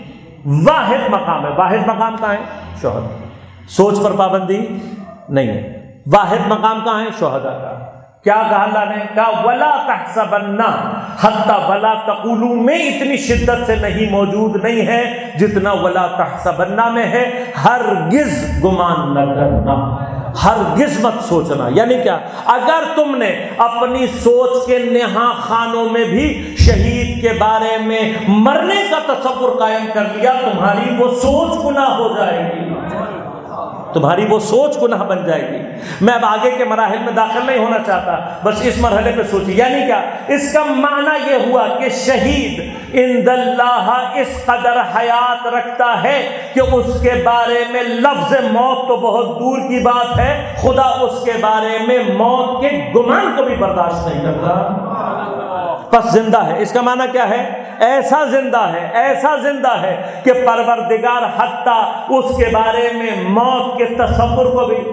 واحد مقام ہے۔ واحد مقام کہاں ہے؟ شہداء۔ سوچ پر پابندی نہیں ہے۔ واحد مقام کہاں ہے؟ شہداء کا۔ کیا کہا اللہ نے؟ کہا ولا تحسبن حتی ولا تقولوا میں اتنی شدت سے نہیں موجود نہیں ہے جتنا ولا تحسبن میں ہے۔ ہرگز گمان نہ کرنا، ہرگز مت سوچنا۔ یعنی کیا؟ اگر تم نے اپنی سوچ کے نہا خانوں میں بھی شہید کے بارے میں مرنے کا تصور قائم کر لیا، تمہاری وہ سوچ گناہ ہو جائے گی، تمہاری وہ سوچ گناہ بن جائے گی۔ میں اب آگے کے مراحل میں داخل نہیں ہونا چاہتا، بس اس مرحلے پہ سوچی۔ یعنی کیا؟ اس کا معنی یہ ہوا کہ شہید عند اللہ اس قدر حیات رکھتا ہے کہ اس کے بارے میں لفظ موت تو بہت دور کی بات ہے، خدا اس کے بارے میں موت کے گمان کو بھی برداشت نہیں کرتا۔ پس زندہ ہے، اس کا معنی کیا ہے؟ ایسا زندہ ہے، ایسا زندہ ہے کہ پروردگار حتیٰ اس کے بارے میں موت کے تصور کو بھی،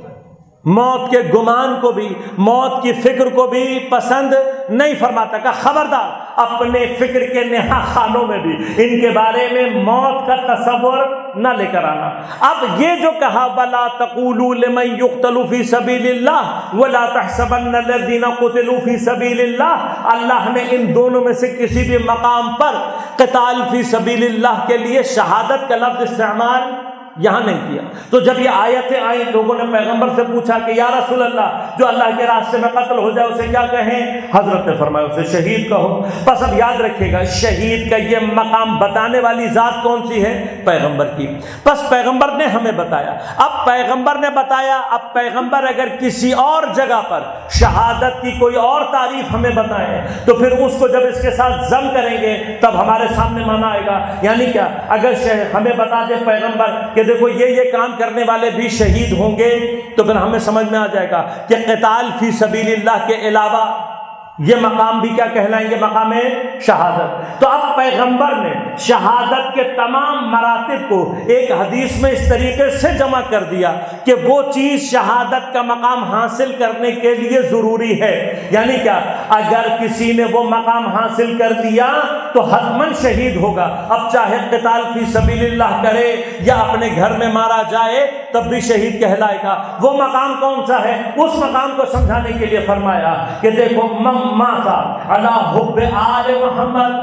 موت کے گمان کو بھی، موت کی فکر کو بھی پسند نہیں فرماتا۔ کہ خبردار اپنے فکر کے نہا خانوں میں بھی ان کے بارے میں موت کا تصور نہ لے کر آنا۔ اب یہ جو کہا وَلَا تَقُولُوا لِمَن يُقْتَلُ فِي سَبِيلِ اللَّهِ وَلَا تَحْسَبَنَّ الَّذِينَ قُتِلُوا فِي سَبِيلِ اللَّهِ، اللہ نے ان دونوں میں سے کسی بھی مقام پر قتال فی سبیل اللہ کے لیے شہادت کا لفظ استعمال یہاں نہیں کیا۔ تو جب یہ آیتیں آئیں لوگوں نے پیغمبر سے پوچھا کہ یا رسول اللہ جو اللہ کے راستے میں قتل ہو جائے اسے کیا کہیں؟ حضرت نے فرمایا اسے شہید کہو۔ بس اب یاد رکھیے گا شہید کا یہ مقام بتانے والی ذات کون سی ہے؟ پیغمبر کی۔ بس پیغمبر نے ہمیں بتایا، اب پیغمبر نے بتایا، اب پیغمبر اگر کسی اور جگہ پر شہادت کی کوئی اور تعریف ہمیں بتائیں تو پھر اس کو جب اس کے ساتھ ضم کریں گے تب ہمارے سامنے معنی آئے گا۔ یعنی کیا؟ اگر ہمیں بتا دے پیغمبر کہ دیکھو یہ کام کرنے والے بھی شہید ہوں گے تو پھر ہمیں سمجھ میں آ جائے گا کہ قتال فی سبیل اللہ کے علاوہ یہ مقام بھی کیا کہلائیں گے؟ مقام شہادت۔ تو اب پیغمبر نے شہادت کے تمام مراتب کو ایک حدیث میں اس طریقے سے جمع کر دیا کہ وہ چیز شہادت کا مقام حاصل کرنے کے لیے ضروری ہے۔ یعنی کیا؟ اگر کسی نے وہ مقام حاصل کر دیا تو حتماً شہید ہوگا، اب چاہے قتال فی سبیل اللہ کرے یا اپنے گھر میں مارا جائے تب بھی شہید کہلائے گا۔ وہ مقام کون سا ہے؟ اس مقام کو سمجھانے کے لیے فرمایا کہ دیکھو ماتا علی حب آل محمد،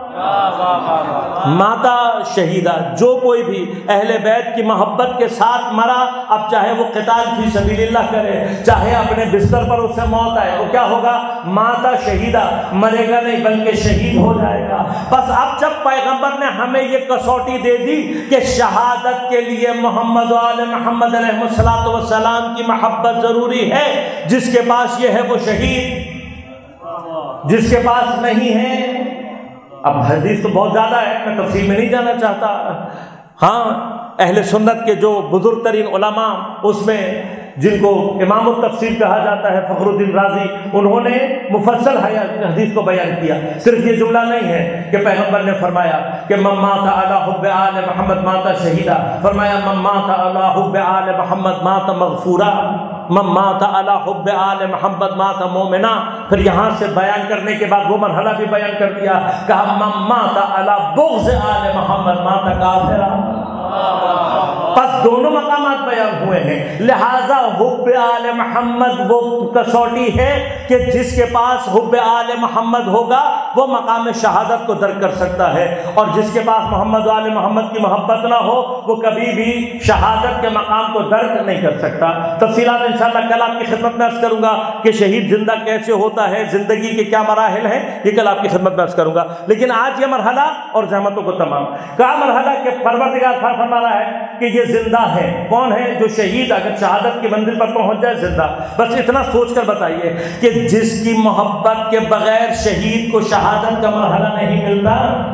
ماتا شہیدہ، جو کوئی بھی اہل بیت کی محبت کے ساتھ مرا، اب چاہے وہ قتال فی سبیل اللہ کرے چاہے اپنے بستر پر اس سے موت آئے، وہ کیا ہوگا؟ ماتا شہیدہ، مرے گا نہیں بلکہ شہید ہو جائے گا۔ بس اب جب پیغمبر نے ہمیں یہ کسوٹی دے دی کہ شہادت کے لیے محمد و آل محمد علیہ الصلوۃ والسلام کی محبت ضروری ہے، جس کے پاس یہ ہے وہ شہید، جس کے پاس نہیں ہے۔ اب حدیث تو بہت زیادہ ہے، میں تفصیل میں نہیں جانا چاہتا۔ ہاں اہل سنت کے جو بزرگ ترین علماء اس میں جن کو امام التفسیر کہا جاتا ہے فخر الدین رازی، انہوں نے مفصل حدیث کو بیان کیا۔ صرف یہ جملہ نہیں ہے کہ پیغمبر نے فرمایا کہ من مات علی حب آل محمد مات شہیدہ، فرمایا من مات علی حب آل محمد مات مغفورا، من مات علی حب آل محمد مات مومنا۔ پھر یہاں سے بیان کرنے کے بعد وہ مرحلہ بھی بیان کر دیا، کہا من مات علی بغض آل محمد مات کافرا۔ پس دونوں مقامات بیان ہوئے ہیں، لہذا حب آل محمد وہ کسوٹی ہے کہ جس کے پاس حب آل محمد ہوگا وہ مقام شہادت کو درک کر سکتا ہے، اور جس کے پاس محمد و آل محمد کی محبت نہ ہو وہ کبھی بھی شہادت کے مقام کو درک نہیں کر سکتا۔ تفصیلات انشاءاللہ کل آپ کی خدمت میں عرض کروں گا کہ شہید زندہ کیسے ہوتا ہے، زندگی کے کیا مراحل ہیں، یہ کل آپ کی خدمت میں عرض کروں گا۔ لیکن آج یہ مرحلہ اور زحمتوں کو تمام کہا مرحلہ کہ پروردگار فرما رہا ہے کہ یہ زندہ ہے۔ کون ہے؟ جو شہید اگر شہادت کی منزل پر پہنچ جائے زندہ۔ بس اتنا سوچ کر بتائیے کہ جس کی محبت کے بغیر شہید کو شہادت کا مرحلہ نہیں ملتا،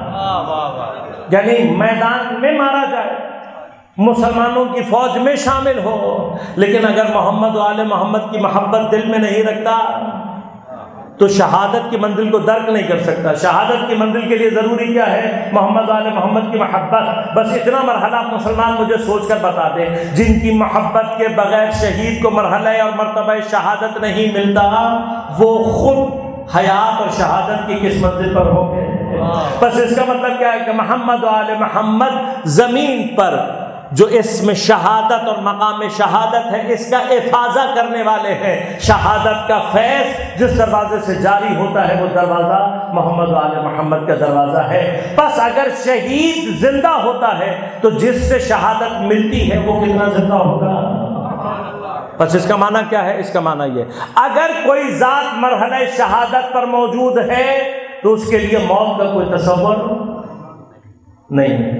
یعنی میدان میں مارا جائے، مسلمانوں کی فوج میں شامل ہو، لیکن اگر محمد و آل محمد کی محبت دل میں نہیں رکھتا تو شہادت کی منزل کو درک نہیں کر سکتا۔ شہادت کی منزل کے لیے ضروری کیا ہے؟ محمد آل محمد کی محبت۔ بس اتنا مرحلہ آپ مسلمان مجھے سوچ کر بتا دیں، جن کی محبت کے بغیر شہید کو مرحلہ اور مرتبہ شہادت نہیں ملتا، وہ خود حیات اور شہادت کی کس منزل پر ہوں گے؟ بس اس کا مطلب کیا ہے کہ محمد و آل محمد زمین پر جو اسم شہادت اور مقام شہادت ہے اس کا افاضہ کرنے والے ہیں۔ شہادت کا فیض جس دروازے سے جاری ہوتا ہے وہ دروازہ محمد و آل محمد کا دروازہ ہے۔ بس اگر شہید زندہ ہوتا ہے تو جس سے شہادت ملتی ہے وہ کتنا زندہ ہوگا؟ بس اس کا معنی کیا ہے؟ اس کا معنی یہ، اگر کوئی ذات مرحلہ شہادت پر موجود ہے تو اس کے لیے موت کا کوئی تصور نہیں ہے۔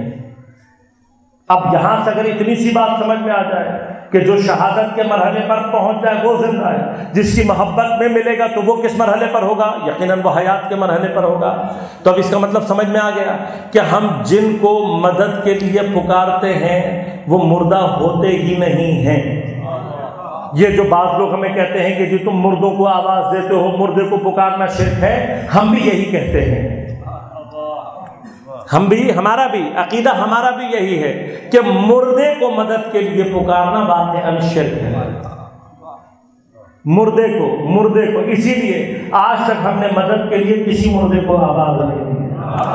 اب یہاں سے اگر اتنی سی بات سمجھ میں آ جائے کہ جو شہادت کے مرحلے پر پہنچ جائے وہ زندہ ہے، جس کی محبت میں ملے گا تو وہ کس مرحلے پر ہوگا؟ یقیناً وہ حیات کے مرحلے پر ہوگا۔ تو اب اس کا مطلب سمجھ میں آ گیا کہ ہم جن کو مدد کے لیے پکارتے ہیں وہ مردہ ہوتے ہی نہیں ہیں۔ یہ جو بعض لوگ ہمیں کہتے ہیں کہ جی تم مردوں کو آواز دیتے ہو، مردے کو پکارنا شرک ہے، ہم بھی یہی کہتے ہیں، ہمارا بھی عقیدہ ہمارا بھی یہی ہے کہ مردے کو مدد کے لیے پکارنا واقعاً شرک ہے۔ مردے کو اسی لیے آج تک ہم نے مدد کے لیے کسی مردے کو آواز نہیں دی۔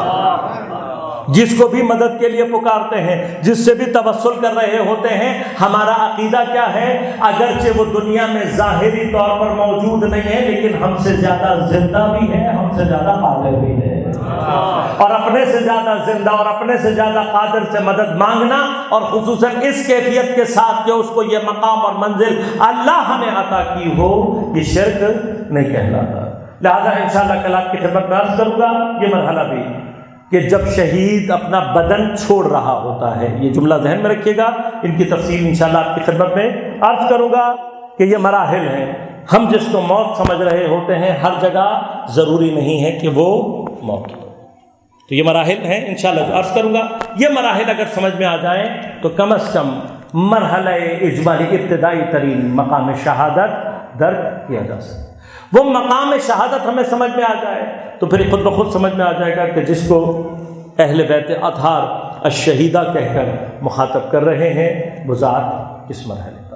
جس کو بھی مدد کے لیے پکارتے ہیں، جس سے بھی توسل کر رہے ہوتے ہیں، ہمارا عقیدہ کیا ہے؟ اگرچہ وہ دنیا میں ظاہری طور پر موجود نہیں ہے لیکن ہم سے زیادہ زندہ بھی ہے، ہم سے زیادہ قادر بھی ہے، اور اپنے سے زیادہ زندہ اور اپنے سے زیادہ قادر سے مدد مانگنا، اور خصوصاً اس کیفیت کے ساتھ کہ اس کو یہ مقام اور منزل اللہ نے عطا کی ہو، یہ شرک نہیں کہلاتا۔ لہذا انشاءاللہ کل آپ کی خدمت میں عرض کروں گا یہ مرحلہ بھی کہ جب شہید اپنا بدن چھوڑ رہا ہوتا ہے، یہ جملہ ذہن میں رکھیے گا، ان کی تفصیل انشاءاللہ آپ کی خدمت میں عرض کروں گا کہ یہ مراحل ہیں۔ ہم جس کو موت سمجھ رہے ہوتے ہیں ہر جگہ ضروری نہیں ہے کہ وہ موت ہو، تو یہ مراحل ہیں انشاءاللہ عرض کروں گا۔ یہ مراحل اگر سمجھ میں آ جائیں تو کم از کم مرحلہ اجمالی ابتدائی ترین مقام شہادت درک کیا جا سکتا ہے۔ وہ مقام شہادت ہمیں سمجھ میں آ جائے تو پھر خود بخود سمجھ میں آ جائے گا کہ جس کو اہل بیت اطہار الشہیدہ کہہ کر مخاطب کر رہے ہیں وہ ذات کس مرحلے پر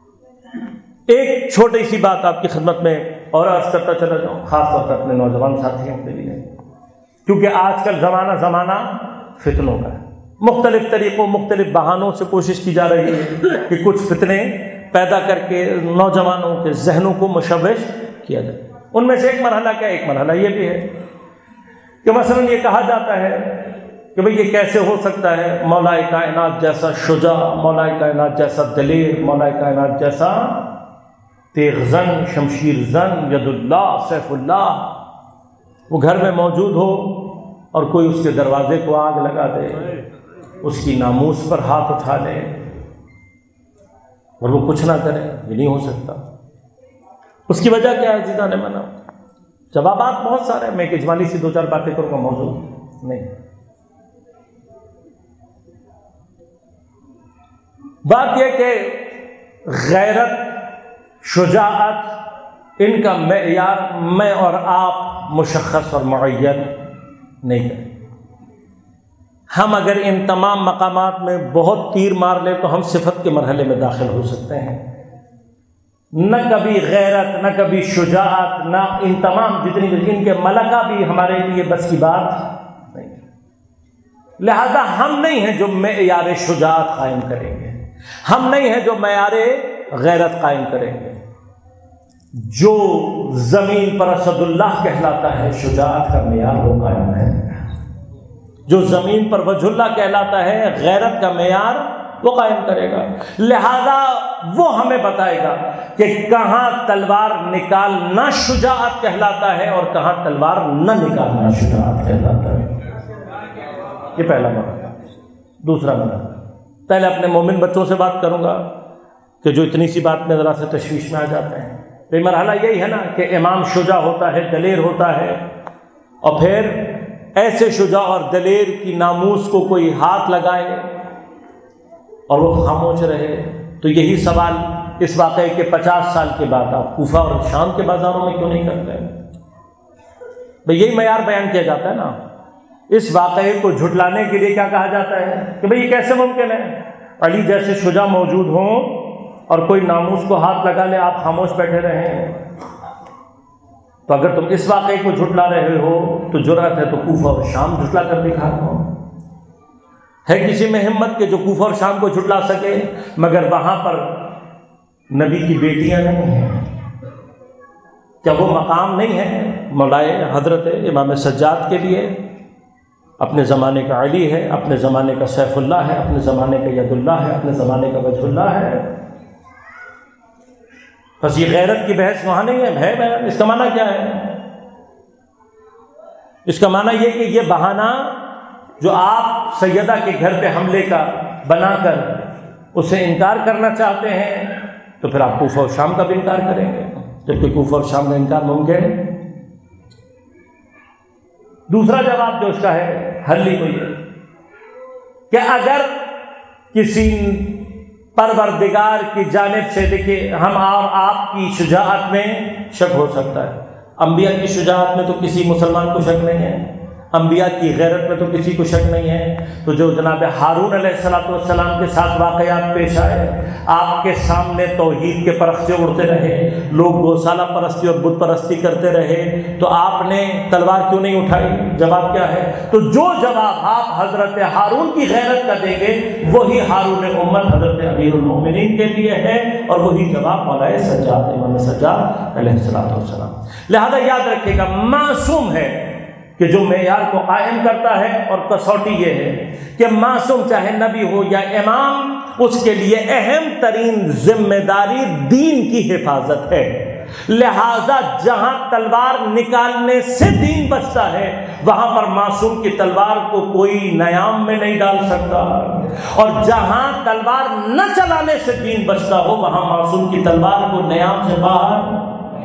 ہے۔ ایک چھوٹی سی بات آپ کی خدمت میں اور عرض کرتا چلا جاؤں، خاص طور پر اپنے نوجوان ساتھیوں کے لیے، کیونکہ آج کل زمانہ فتنوں کا ہے، مختلف طریقوں مختلف بہانوں سے کوشش کی جا رہی ہے کہ کچھ فتنے پیدا کر کے نوجوانوں کے ذہنوں کو مشوش کیا جائے۔ ان میں سے ایک مرحلہ کیا؟ ایک مرحلہ یہ بھی ہے کہ مثلا یہ کہا جاتا ہے کہ بھئی یہ کیسے ہو سکتا ہے مولا کائنات جیسا شجاع، مولا کائنات جیسا دلیر، مولا کائنات جیسا تیغ زن، شمشیر زن، ید اللہ، سیف اللہ، وہ گھر میں موجود ہو اور کوئی اس کے دروازے کو آگ لگا دے، اس کی ناموس پر ہاتھ اٹھا لے اور وہ کچھ نہ کرے، یہ نہیں ہو سکتا۔ اس کی وجہ کیا ہے عزیزان من؟ جوابات بہت سارے ہیں، میں ایک اجمالی سی دو چار باتیں کروں گا، موضوع نہیں۔ بات یہ کہ غیرت، شجاعت، ان کا معیار میں اور آپ مشخص اور معین نہیں کریں۔ ہم اگر ان تمام مقامات میں بہت تیر مار لیں تو ہم صفت کے مرحلے میں داخل ہو سکتے ہیں۔ نہ کبھی غیرت، نہ کبھی شجاعت، نہ ان تمام جتنی ان کے ملکہ بھی ہمارے لیے بس کی بات نہیں۔ لہذا ہم نہیں ہیں جو معیار شجاعت قائم کریں گے، ہم نہیں ہیں جو معیار غیرت قائم کریں گے۔ جو زمین پر اسد اللہ کہلاتا ہے شجاعت کا معیار وہ قائم ہے، جو زمین پر وجہ اللہ کہلاتا ہے غیرت کا معیار وہ قائم کرے گا۔ لہذا وہ ہمیں بتائے گا کہ کہاں تلوار نکالنا شجاعت کہلاتا ہے اور کہاں تلوار نہ نکالنا شجاعت کہلاتا ہے۔ یہ پہلا مرحلہ۔ دوسرا مرحلہ، پہلے اپنے مومن بچوں سے بات کروں گا کہ جو اتنی سی بات میں ذرا سے تشویش میں آ جاتے ہیں۔ یہ مرحلہ یہی ہے نا کہ امام شجاع ہوتا ہے، دلیر ہوتا ہے، اور پھر ایسے شجاع اور دلیر کی ناموس کو کوئی ہاتھ لگائے اور وہ خاموش رہے۔ تو یہی سوال اس واقعے کے 50 سال کے بعد آپ کوفہ اور شام کے بازاروں میں کیوں نہیں کرتے؟ بھئی یہی معیار بیان کیا جاتا ہے نا۔ اس واقعے کو جھٹلانے کے لیے کیا کہا جاتا ہے کہ بھئی یہ کیسے ممکن ہے؟ علی جیسے شجاع موجود ہوں اور کوئی ناموس کو ہاتھ لگا لے، آپ خاموش بیٹھے رہیں۔ تو اگر تم اس واقعے کو جھٹلا رہے ہو تو جرأت ہے تو کوفہ اور شام جھٹلا کر دکھا دو۔ ہے کسی میں ہمت کہ جو کوفہ اور شام کو جھٹلا سکے؟ مگر وہاں پر نبی کی بیٹیاں نہیں ہیں، کیا وہ مقام نہیں ہے مولائے حضرت امام سجاد کے لیے؟ اپنے زمانے کا علی ہے، اپنے زمانے کا سیف اللہ ہے، اپنے زمانے کا ید اللہ ہے، اپنے زمانے کا وجہ اللہ ہے۔ بس یہ غیرت کی بحث وہاں نہیں ہے۔ اس کا معنی کیا ہے؟ اس کا معنی یہ کہ یہ بہانہ جو آپ سیدہ کے گھر پہ حملے کا بنا کر اسے انکار کرنا چاہتے ہیں، تو پھر آپ کوفہ اور شام کا بھی انکار کریں گے، جبکہ کوفہ اور شام کا انکار ممکن ہے۔ دوسرا جواب جو اس کا ہے حل ہی کوئی ہے کہ اگر کسی پروردگار کی جانب سے، دیکھیے ہم اور آپ کی شجاعت میں شک ہو سکتا ہے، انبیاء کی شجاعت میں تو کسی مسلمان کو شک نہیں ہے، انبیاء کی غیرت میں تو کسی کو شک نہیں ہے۔ تو جو جناب ہارون علیہ السلام کے ساتھ واقعات پیش آئے، آپ کے سامنے توحید کے پرخچے اڑتے رہے، لوگ گوسالہ پرستی اور بت پرستی کرتے رہے، تو آپ نے تلوار کیوں نہیں اٹھائی؟ جواب کیا ہے؟ تو جو جواب آپ حضرت ہارون کی غیرت کا دیں گے وہی ہارون امت حضرت امیر المومنین کے لیے ہے، اور وہی جواب مولا سجاد امام سجاد علیہ السلام۔ لہذا یاد رکھیے گا، معصوم ہے کہ جو معیار کو قائم کرتا ہے، اور کسوٹی یہ ہے کہ معصوم چاہے نبی ہو یا امام، اس کے لیے اہم ترین ذمہ داری دین کی حفاظت ہے۔ لہذا جہاں تلوار نکالنے سے دین بچتا ہے وہاں پر معصوم کی تلوار کو کوئی نیام میں نہیں ڈال سکتا، اور جہاں تلوار نہ چلانے سے دین بچتا ہو وہاں معصوم کی تلوار کو نیام سے باہر۔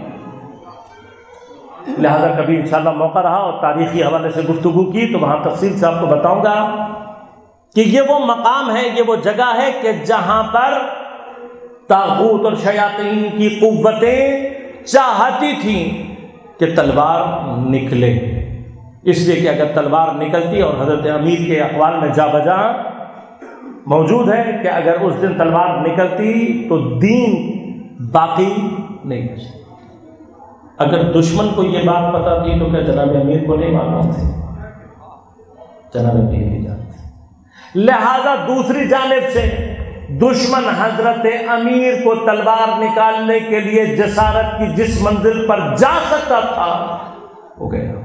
لہذا کبھی انشاءاللہ موقع رہا اور تاریخی حوالے سے گفتگو کی تو وہاں تفصیل سے آپ کو بتاؤں گا کہ یہ وہ مقام ہے، یہ وہ جگہ ہے کہ جہاں پر طاغوت اور شیاطین کی قوتیں چاہتی تھیں کہ تلوار نکلے، اس لیے کہ اگر تلوار نکلتی، اور حضرت امیر کے اقوال میں جا بجا موجود ہے کہ اگر اس دن تلوار نکلتی تو دین باقی نہیں بچتا۔ اگر دشمن کو یہ بات پتا تھی تو کیا جناب امیر کو نہیں معلوم تھی؟ جناب امیر بھی جانتے۔ لہذا دوسری جانب سے دشمن حضرت امیر کو تلوار نکالنے کے لیے جسارت کی جس منزل پر جا سکتا تھا وہ گیا،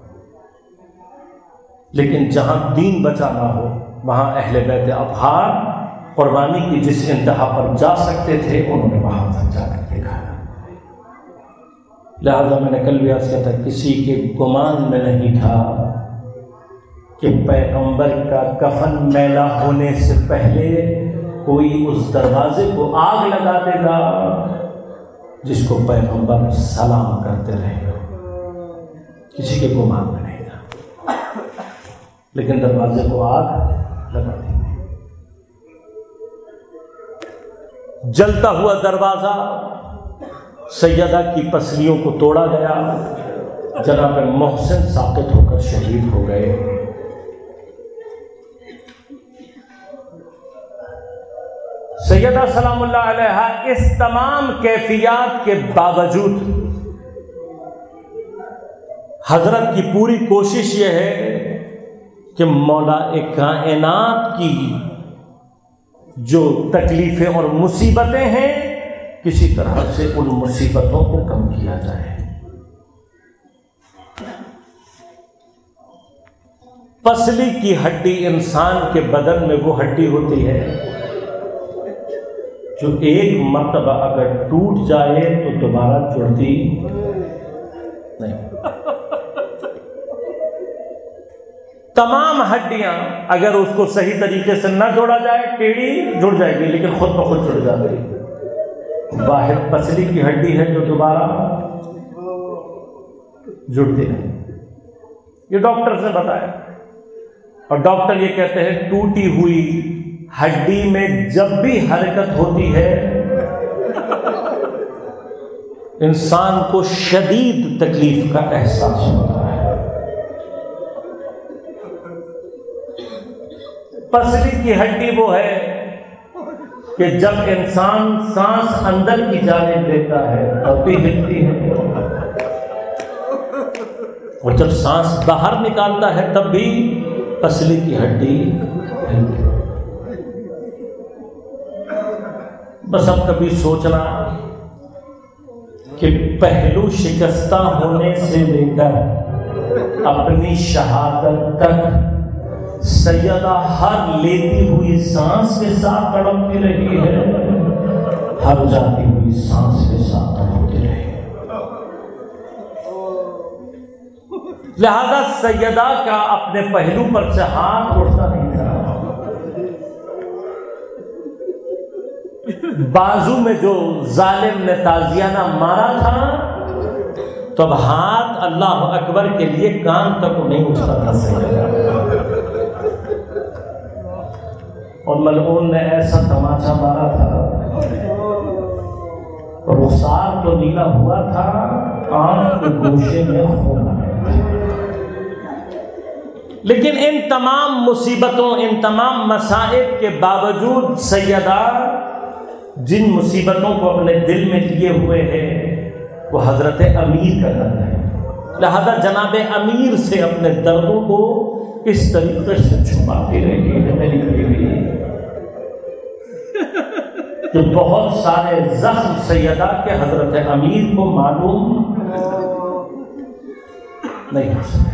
لیکن جہاں دین بچا نہ ہو وہاں اہل بیت اطہار قربانی کی جس انتہا پر جا سکتے تھے انہوں نے وہاں تک جا کر دکھایا۔ لہذا میں نے کل بھی عرض کیا تھا، کسی کے گمان میں نہیں تھا کہ پیغمبر کا کفن میلا ہونے سے پہلے کوئی اس دروازے کو آگ لگا دے گا جس کو پیغمبر سلام کرتے رہے، کسی کے گمان میں نہیں تھا، لیکن دروازے کو آگ لگا دی۔ جلتا ہوا دروازہ سیدہ کی پسلیوں کو توڑا گیا، جناب محسن ساقط ہو کر شہید ہو گئے۔ سیدہ سلام اللہ علیہا اس تمام کیفیات کے باوجود حضرت کی پوری کوشش یہ ہے کہ مولا کائنات کی جو تکلیفیں اور مصیبتیں ہیں کسی طرح سے ان مصیبتوں کو کم کیا جائے۔ پسلی کی ہڈی انسان کے بدن میں وہ ہڈی ہوتی ہے جو ایک مرتبہ اگر ٹوٹ جائے تو دوبارہ جڑتی نہیں۔ تمام ہڈیاں اگر اس کو صحیح طریقے سے نہ جوڑا جائے ٹیڑھی جڑ جائے گی، لیکن خود بخود جڑ جاتی ہے۔ واحد پسلی کی ہڈی ہے جو دوبارہ جڑتی ہے۔ یہ ڈاکٹر نے بتایا، اور ڈاکٹر یہ کہتے ہیں ٹوٹی ہوئی ہڈی میں جب بھی حرکت ہوتی ہے انسان کو شدید تکلیف کا احساس ہوتا ہے۔ پسلی کی ہڈی وہ ہے کہ جب انسان سانس اندر کی جانب لیتا ہے تب بھی ہلتی ہے، اور جب سانس باہر نکالتا ہے تب بھی پسلی کی ہڈی ہلتی ہے۔ بس اب کبھی سوچنا کہ پہلو شکستہ ہونے سے لے کر اپنی شہادت تک سیدہ ہر لیتی ہوئی سانس کے ساتھ تڑپتی رہی ہے، ہر جاتی ہوئی سانس کے ساتھ تڑپتی رہی ہے۔ لہذا سیدہ کا اپنے پہلو پر سے ہاتھ اٹھتا نہیں تھا۔ بازو میں جو ظالم نے تازیانہ مارا تھا تو اب ہاتھ اللہ اکبر کے لیے کان تک نہیں اٹھتا تھا سیدہ، اور ملعون نے ایسا تماچا مارا تھا، رخسار تو نیلا ہوا تھا، آنکھ کے گوشے میں خون آیا۔ لیکن ان تمام مصیبتوں، ان تمام مصائب کے باوجود سیدہ جن مصیبتوں کو اپنے دل میں لیے ہوئے ہیں وہ حضرت امیر کا درد ہے، لہذا جناب امیر سے اپنے دردوں کو اس طریقے سے چھپاتی رہی ہے میری بیوی کہ بہت سارے زخم سیدہ کے حضرت امیر کو معلوم نہیں ہو سکے۔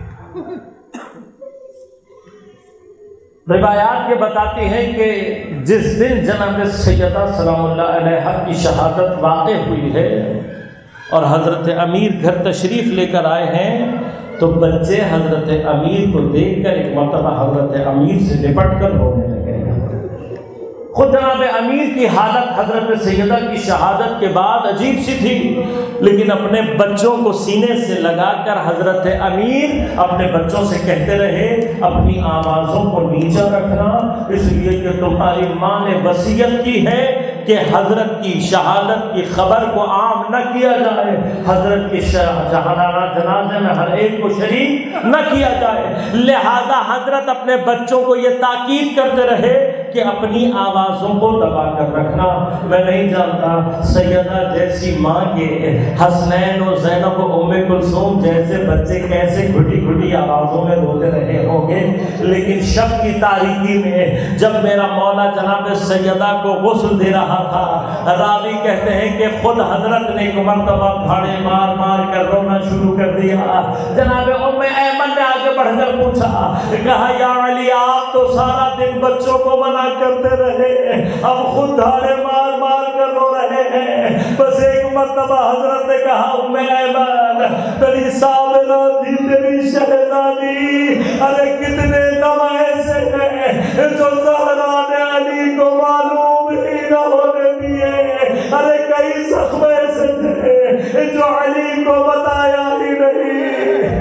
روایات یہ بتاتی ہیں کہ جس دن جناب سیدہ سلام اللہ علیہا کی شہادت واقع ہوئی ہے اور حضرت امیر گھر تشریف لے کر آئے ہیں تو بچے حضرت امیر کو دیکھ کر ایک مرتبہ حضرت امیر سے لپٹ کر رونے لگے۔ خود جناب امیر کی حالت حضرت سیدہ کی شہادت کے بعد عجیب سی تھی، لیکن اپنے بچوں کو سینے سے لگا کر حضرت امیر اپنے بچوں سے کہتے رہے اپنی آوازوں کو نیچا رکھنا، اس لیے کہ تمہاری ماں نے وصیت کی ہے کہ حضرت کی شہادت کی خبر کو عام نہ کیا جائے، حضرت کی جنازے میں ہر ایک کو شریک نہ کیا جائے۔ لہذا حضرت اپنے بچوں کو یہ تاکید کرتے رہے کہ اپنی آوازوں کو دبا کر رکھنا۔ میں نہیں جانتا سیدہ جیسی ماں کے حسنین و زینب و ام کلثوم جیسے بچے کیسے گھٹی گھٹی آوازوں میں روتے رہے ہوں گے، لیکن شب کی تاریکی میں جب میرا مولا جناب سیدہ کو غسل دے رہا تھا، راوی کہتے ہیں کہ خود حضرت نے ایک مرتبہ بھاڑے مار مار کر رونا شروع کر دیا۔ جناب ام ایمن نے آگے بڑھ کر پوچھا، کہا یا علی آپ تو سارا دن بچوں کو منع کرتے رہے، اب خود دھاڑے مار مار کر رو رہے ہیں۔ بس ایک مرتبہ حضرت نے کہا ام ایمن تیری سامنا تھی تیری شہزادی، ارے کتنے دم ایسے ہیں جو زہرا نے علی کو معلوم ہی نہ ہونے دیے، ارے کئی زخم ایسے تھے جو علی کو بتایا ہی نہیں۔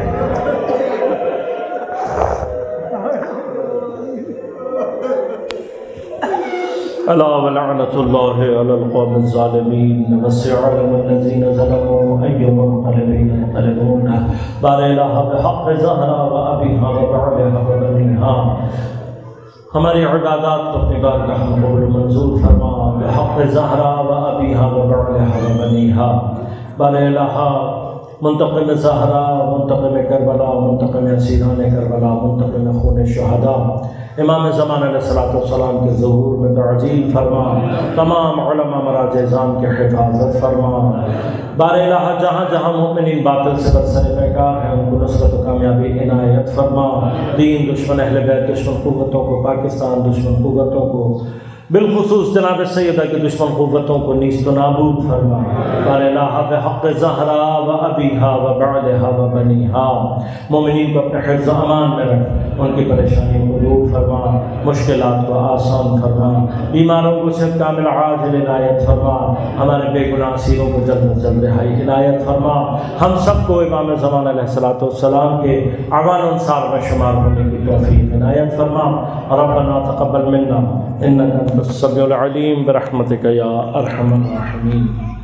الا ولعنۃ اللہ علی القوم الظالمین وسيعلم الذين ظلموا أي منقلب ينقلبون بار الہ بحق زہرا و ابیہا و بعلہا و بنیہا۔ ہماری عبادات کو اپنی بارگاہ میں قبول منظور فرما بحق زہرا و ابیہا و بعلہا و بنیہا۔ بار الہ منتقم زہرا، منتقم کربلا، منتقم اسیران کربلا، منتقم خون شہداء، امام زمان علیہ السلام کے ظہور میں تعجیل فرما، تمام علماء مراجع اعظام کے حفاظت فرما۔ بار الہ جہاں جہاں مومنین باطل سے برسر پیکار ہیں ان کو نصرت و کامیابی عنایت فرما۔ دین دشمن اہل بیت دشمن قوتوں کو، پاکستان دشمن قوتوں کو، بالخصوص جناب سیدہ کے دشمن قوتوں کو نیست و نابود فرما۔ بار الہ بحق زہرا و ابیہا و بعلہا و بنیہا، مومنین کو اپنے حفظ و امان میں رکھ، ان کی پریشانیوں کو دور فرما، مشکلات کو آسان فرما، بیماروں کو صحت کامل عاجل عنایت فرما، ہمارے بے گناہ اسیروں کو جلد از جلد رہائی عنایت فرما، ہم سب کو امام زمان علیہ السلام کے اعوان انصار میں شمار ہونے کی توفیق عنایت فرما۔ ربنا تقبل منا انک انت السمیع العلیم برحمتک یا ارحم الراحمین۔